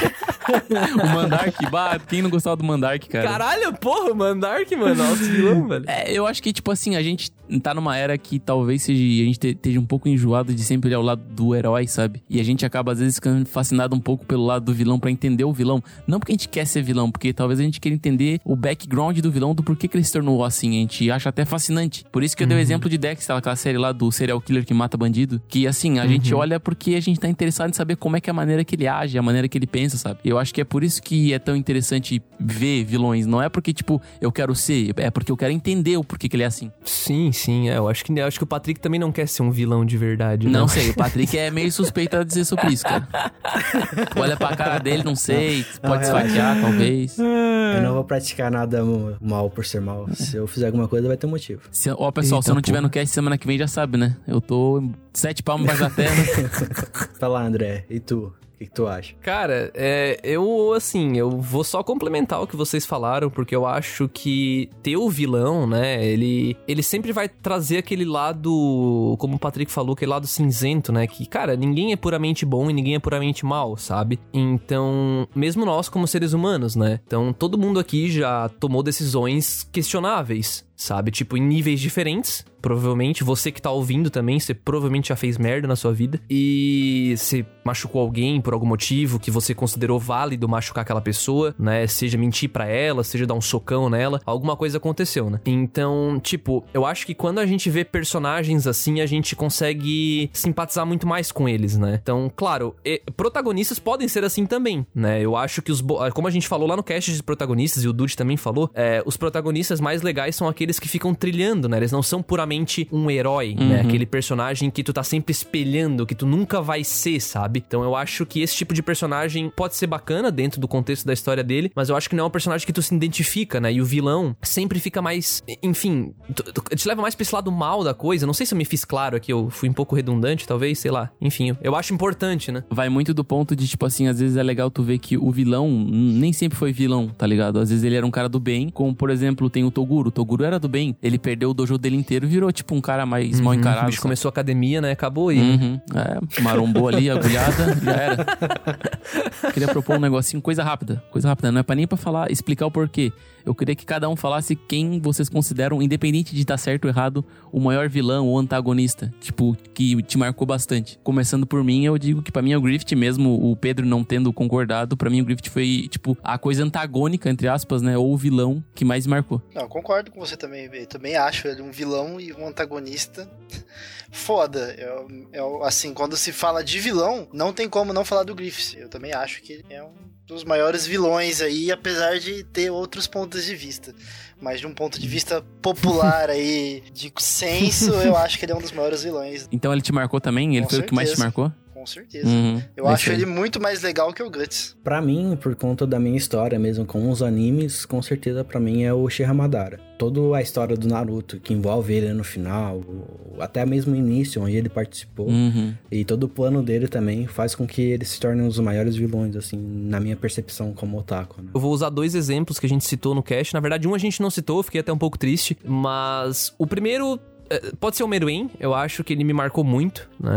[SPEAKER 3] O Mandark, quem não gostava do Mandark, cara?
[SPEAKER 2] Caralho, porra, o Mandark, mano. Nossa, vilão, velho.
[SPEAKER 3] Eu acho que, tipo assim, a gente tá numa era que talvez a gente esteja um pouco enjoado de sempre olhar o lado do herói, sabe? E a gente acaba, às vezes, ficando fascinado um pouco pelo lado do vilão pra entender o vilão. Não porque a gente quer ser vilão, porque talvez a gente queira entender o background do vilão, do porquê que ele se tornou assim. A gente acha até fascinante. Por isso que eu dei o exemplo de Dexter, aquela série lá do serial killer que mata bandido. Que, assim, a gente olha porque a gente tá interessado em saber como é que é a maneira que ele age, a maneira que ele pensa, sabe? Eu acho que é por isso que é tão interessante ver vilões. Não é porque, tipo, eu quero ser, é porque eu quero entender o porquê que ele é assim.
[SPEAKER 2] Sim, eu acho que o Patrick também não quer ser um vilão de verdade.
[SPEAKER 3] Não sei, o Patrick é meio suspeito a dizer sobre isso, cara. Olha pra cara dele, não sei, pode esfaquear, talvez.
[SPEAKER 4] Eu não vou praticar nada mal por ser mal. Se eu fizer alguma coisa, vai ter motivo.
[SPEAKER 3] Ó, pessoal, se eu não tiver no cast semana que vem, já sabe, né? Eu tô 7 palmos embaixo da terra.
[SPEAKER 4] Fala, André, e tu? O que tu acha?
[SPEAKER 2] Cara, eu vou só complementar o que vocês falaram, porque eu acho que ter o vilão, né, ele sempre vai trazer aquele lado, como o Patrick falou, aquele lado cinzento, né, que, cara, ninguém é puramente bom e ninguém é puramente mal, sabe? Então, mesmo nós como seres humanos, né, então todo mundo aqui já tomou decisões questionáveis, sabe? Tipo, em níveis diferentes, provavelmente. Você que tá ouvindo também, você provavelmente já fez merda na sua vida. E você machucou alguém por algum motivo que você considerou válido machucar aquela pessoa, né? Seja mentir pra ela, seja dar um socão nela. Alguma coisa aconteceu, né? Então, tipo, eu acho que quando a gente vê personagens assim, a gente consegue simpatizar muito mais com eles, né? Então, claro, protagonistas podem ser assim também, né? Eu acho que como a gente falou lá no cast de protagonistas, e o Dude também falou, os protagonistas mais legais são aqueles que ficam trilhando, né? Eles não são puramente um herói, né? Aquele personagem que tu tá sempre espelhando, que tu nunca vai ser, sabe? Então eu acho que esse tipo de personagem pode ser bacana dentro do contexto da história dele, mas eu acho que não é um personagem que tu se identifica, né? E o vilão sempre fica mais... Enfim, te leva mais pra esse lado mal da coisa. Não sei se eu me fiz claro aqui, eu fui um pouco redundante, talvez, sei lá. Enfim, eu acho importante, né?
[SPEAKER 3] Vai muito do ponto de, tipo assim, às vezes é legal tu ver que o vilão nem sempre foi vilão, tá ligado? Às vezes ele era um cara do bem, como, por exemplo, tem o Toguro. O Toguro era do bem. Ele perdeu o dojo dele inteiro e virou, tipo, um cara mais mal encarado.
[SPEAKER 2] O bicho começou a academia, né? Acabou aí.
[SPEAKER 3] Marombou ali, agulhada, já era. Queria propor um negocinho, coisa rápida. Não é nem pra falar, explicar o porquê. Eu queria que cada um falasse quem vocês consideram, independente de estar certo ou errado, o maior vilão ou antagonista, tipo, que te marcou bastante. Começando por mim, eu digo que pra mim é o Griffith, mesmo o Pedro não tendo concordado, pra mim o Griffith foi, tipo, a coisa antagônica, entre aspas, né, ou o vilão que mais marcou.
[SPEAKER 5] Não, eu concordo com você também, eu também acho ele um vilão e um antagonista foda. Assim, quando se fala de vilão, não tem como não falar do Griffith. Eu também acho que ele é um dos maiores vilões aí, apesar de ter outros pontos de vista. Mas de um ponto de vista popular aí, de senso, eu acho que ele é um dos maiores vilões.
[SPEAKER 3] Então ele te marcou também? Ele foi o que mais te marcou?
[SPEAKER 5] Com certeza. Eu acho ele muito mais legal que o Guts.
[SPEAKER 4] Pra mim, por conta da minha história mesmo com os animes, com certeza pra mim é o Uchiha Madara. Toda a história do Naruto, que envolve ele no final, até mesmo o início, onde ele participou, e todo o plano dele também faz com que ele se torne um dos maiores vilões, assim, na minha percepção como otaku, né?
[SPEAKER 2] Eu vou usar 2 exemplos que a gente citou no cast. Na verdade, um a gente não citou, fiquei até um pouco triste, mas o primeiro... Pode ser o Meruem, eu acho que ele me marcou muito, né?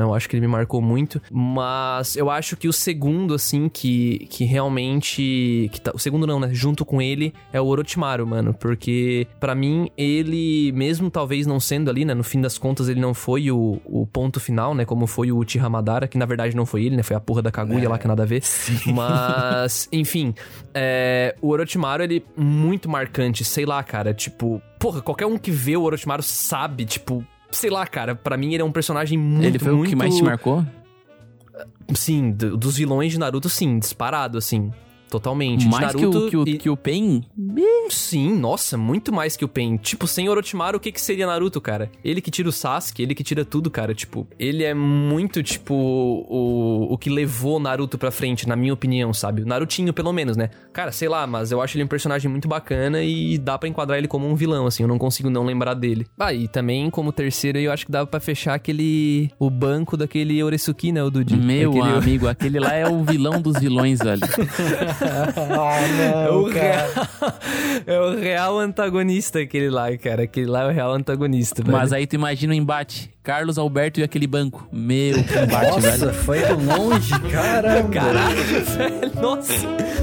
[SPEAKER 2] Mas eu acho que o segundo, assim, que realmente... o segundo não, né? Junto com ele é o Orochimaru, mano. Porque, pra mim, ele, mesmo talvez não sendo ali, né? No fim das contas, ele não foi o ponto final, né? Como foi o Uchiha Madara, que na verdade não foi ele, né? Foi a porra da Kaguya lá, que nada a ver. Sim. Mas, enfim, o Orochimaru, ele é muito marcante, sei lá, cara, tipo... Porra, qualquer um que vê o Orochimaru sabe, tipo... Sei lá, cara, pra mim ele é um personagem muito...
[SPEAKER 3] Ele foi o que mais te marcou?
[SPEAKER 2] Sim, dos vilões de Naruto, sim, disparado, assim... Totalmente.
[SPEAKER 3] Mais
[SPEAKER 2] Naruto
[SPEAKER 3] que o Pain?
[SPEAKER 2] Sim, nossa, muito mais que o Pain. Tipo, sem Orochimaru, o que seria Naruto, cara? Ele que tira o Sasuke, ele que tira tudo, cara. Tipo, ele é muito, tipo, o que levou Naruto pra frente, na minha opinião, sabe? O Narutinho, pelo menos, né? Cara, sei lá, mas eu acho ele um personagem muito bacana e dá pra enquadrar ele como um vilão, assim. Eu não consigo não lembrar dele. E também, como terceiro, eu acho que dava pra fechar o banco daquele Oresuki, né, o Dude?
[SPEAKER 3] Meu amigo, aquele lá é o vilão dos vilões, velho.
[SPEAKER 2] Não, é o real antagonista aquele lá, cara. Aquele lá é o real antagonista, velho.
[SPEAKER 3] Mas aí tu imagina o embate. Carlos Alberto e aquele banco. Meu, que embate, velho.
[SPEAKER 4] Nossa, foi longe, caramba.
[SPEAKER 2] Caralho, velho. Nossa.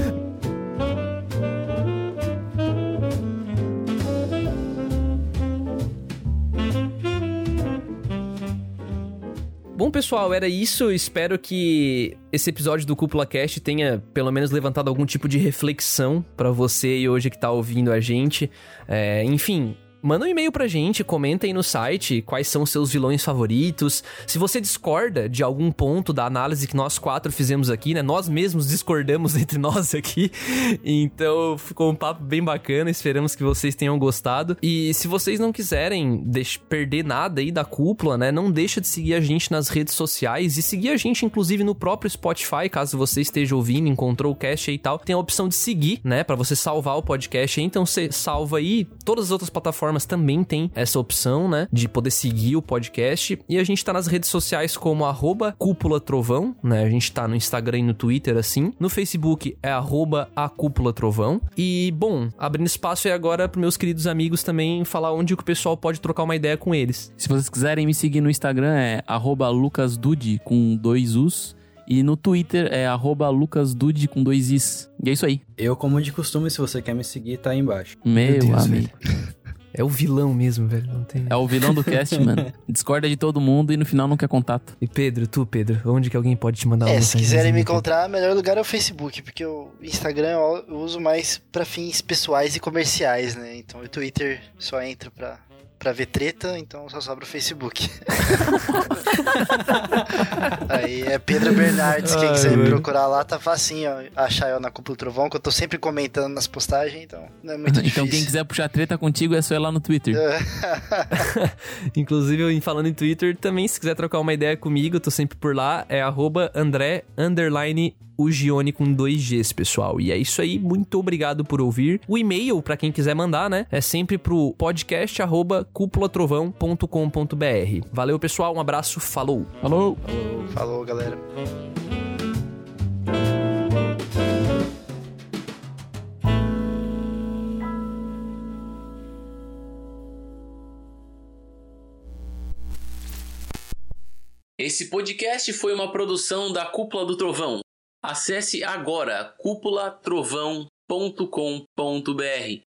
[SPEAKER 2] Bom, pessoal, era isso. Espero que esse episódio do Cúpula Cast tenha, pelo menos, levantado algum tipo de reflexão pra você e hoje que tá ouvindo a gente. Enfim, manda um e-mail pra gente, comenta aí no site quais são os seus vilões favoritos. Se você discorda de algum ponto da análise que nós 4 fizemos aqui, né? Nós mesmos discordamos entre nós aqui. Então, ficou um papo bem bacana. Esperamos que vocês tenham gostado. E se vocês não quiserem perder nada aí da Cúpula, né? Não deixa de seguir a gente nas redes sociais e seguir a gente, inclusive, no próprio Spotify, caso você esteja ouvindo, encontrou o cast aí e tal. Tem a opção de seguir, né? Pra você salvar o podcast aí. Então, você salva aí. Todas as outras plataformas também tem essa opção, né? De poder seguir o podcast. E a gente tá nas redes sociais como @cúpulatrovão, né? A gente tá no Instagram e no Twitter, assim. No Facebook é @acúpulatrovão. E, bom, abrindo espaço aí agora pros meus queridos amigos também falar onde que o pessoal pode trocar uma ideia com eles.
[SPEAKER 3] Se vocês quiserem me seguir no Instagram é @lucasdude com 2 U's. E no Twitter é @lucasdude com 2 Is. E é isso aí.
[SPEAKER 4] Eu, como de costume, se você quer me seguir, tá aí embaixo.
[SPEAKER 3] Meu
[SPEAKER 2] Deus,
[SPEAKER 3] amigo.
[SPEAKER 2] É o vilão mesmo, velho. Não tem...
[SPEAKER 3] É o vilão do cast, mano. Discorda de todo mundo e no final não quer contato.
[SPEAKER 2] E Pedro, onde que alguém pode te mandar uma
[SPEAKER 5] se
[SPEAKER 2] mensagem?
[SPEAKER 5] quiserem me encontrar, o melhor lugar é o Facebook, porque o Instagram eu uso mais pra fins pessoais e comerciais, né? Então o Twitter só entra pra ver treta, então só sobra o Facebook. Aí é Pedro Bernardes, quem quiser me procurar lá, tá facinho, ó, achar eu na Cúpula do Trovão, que eu tô sempre comentando nas postagens, então não é muito difícil.
[SPEAKER 3] Então quem quiser puxar treta contigo é só ir lá no Twitter.
[SPEAKER 2] Inclusive, falando em Twitter, também se quiser trocar uma ideia comigo, eu tô sempre por lá, é @André_Ugione com 2 Gs, pessoal. E é isso aí, muito obrigado por ouvir. O e-mail, pra quem quiser mandar, né, é sempre pro podcast@cupulatrovão.com.br. Valeu, pessoal, um abraço, falou!
[SPEAKER 3] Falou!
[SPEAKER 5] Falou, galera.
[SPEAKER 3] Esse podcast foi uma produção da Cúpula do Trovão. Acesse agora cúpulatrovão.com.br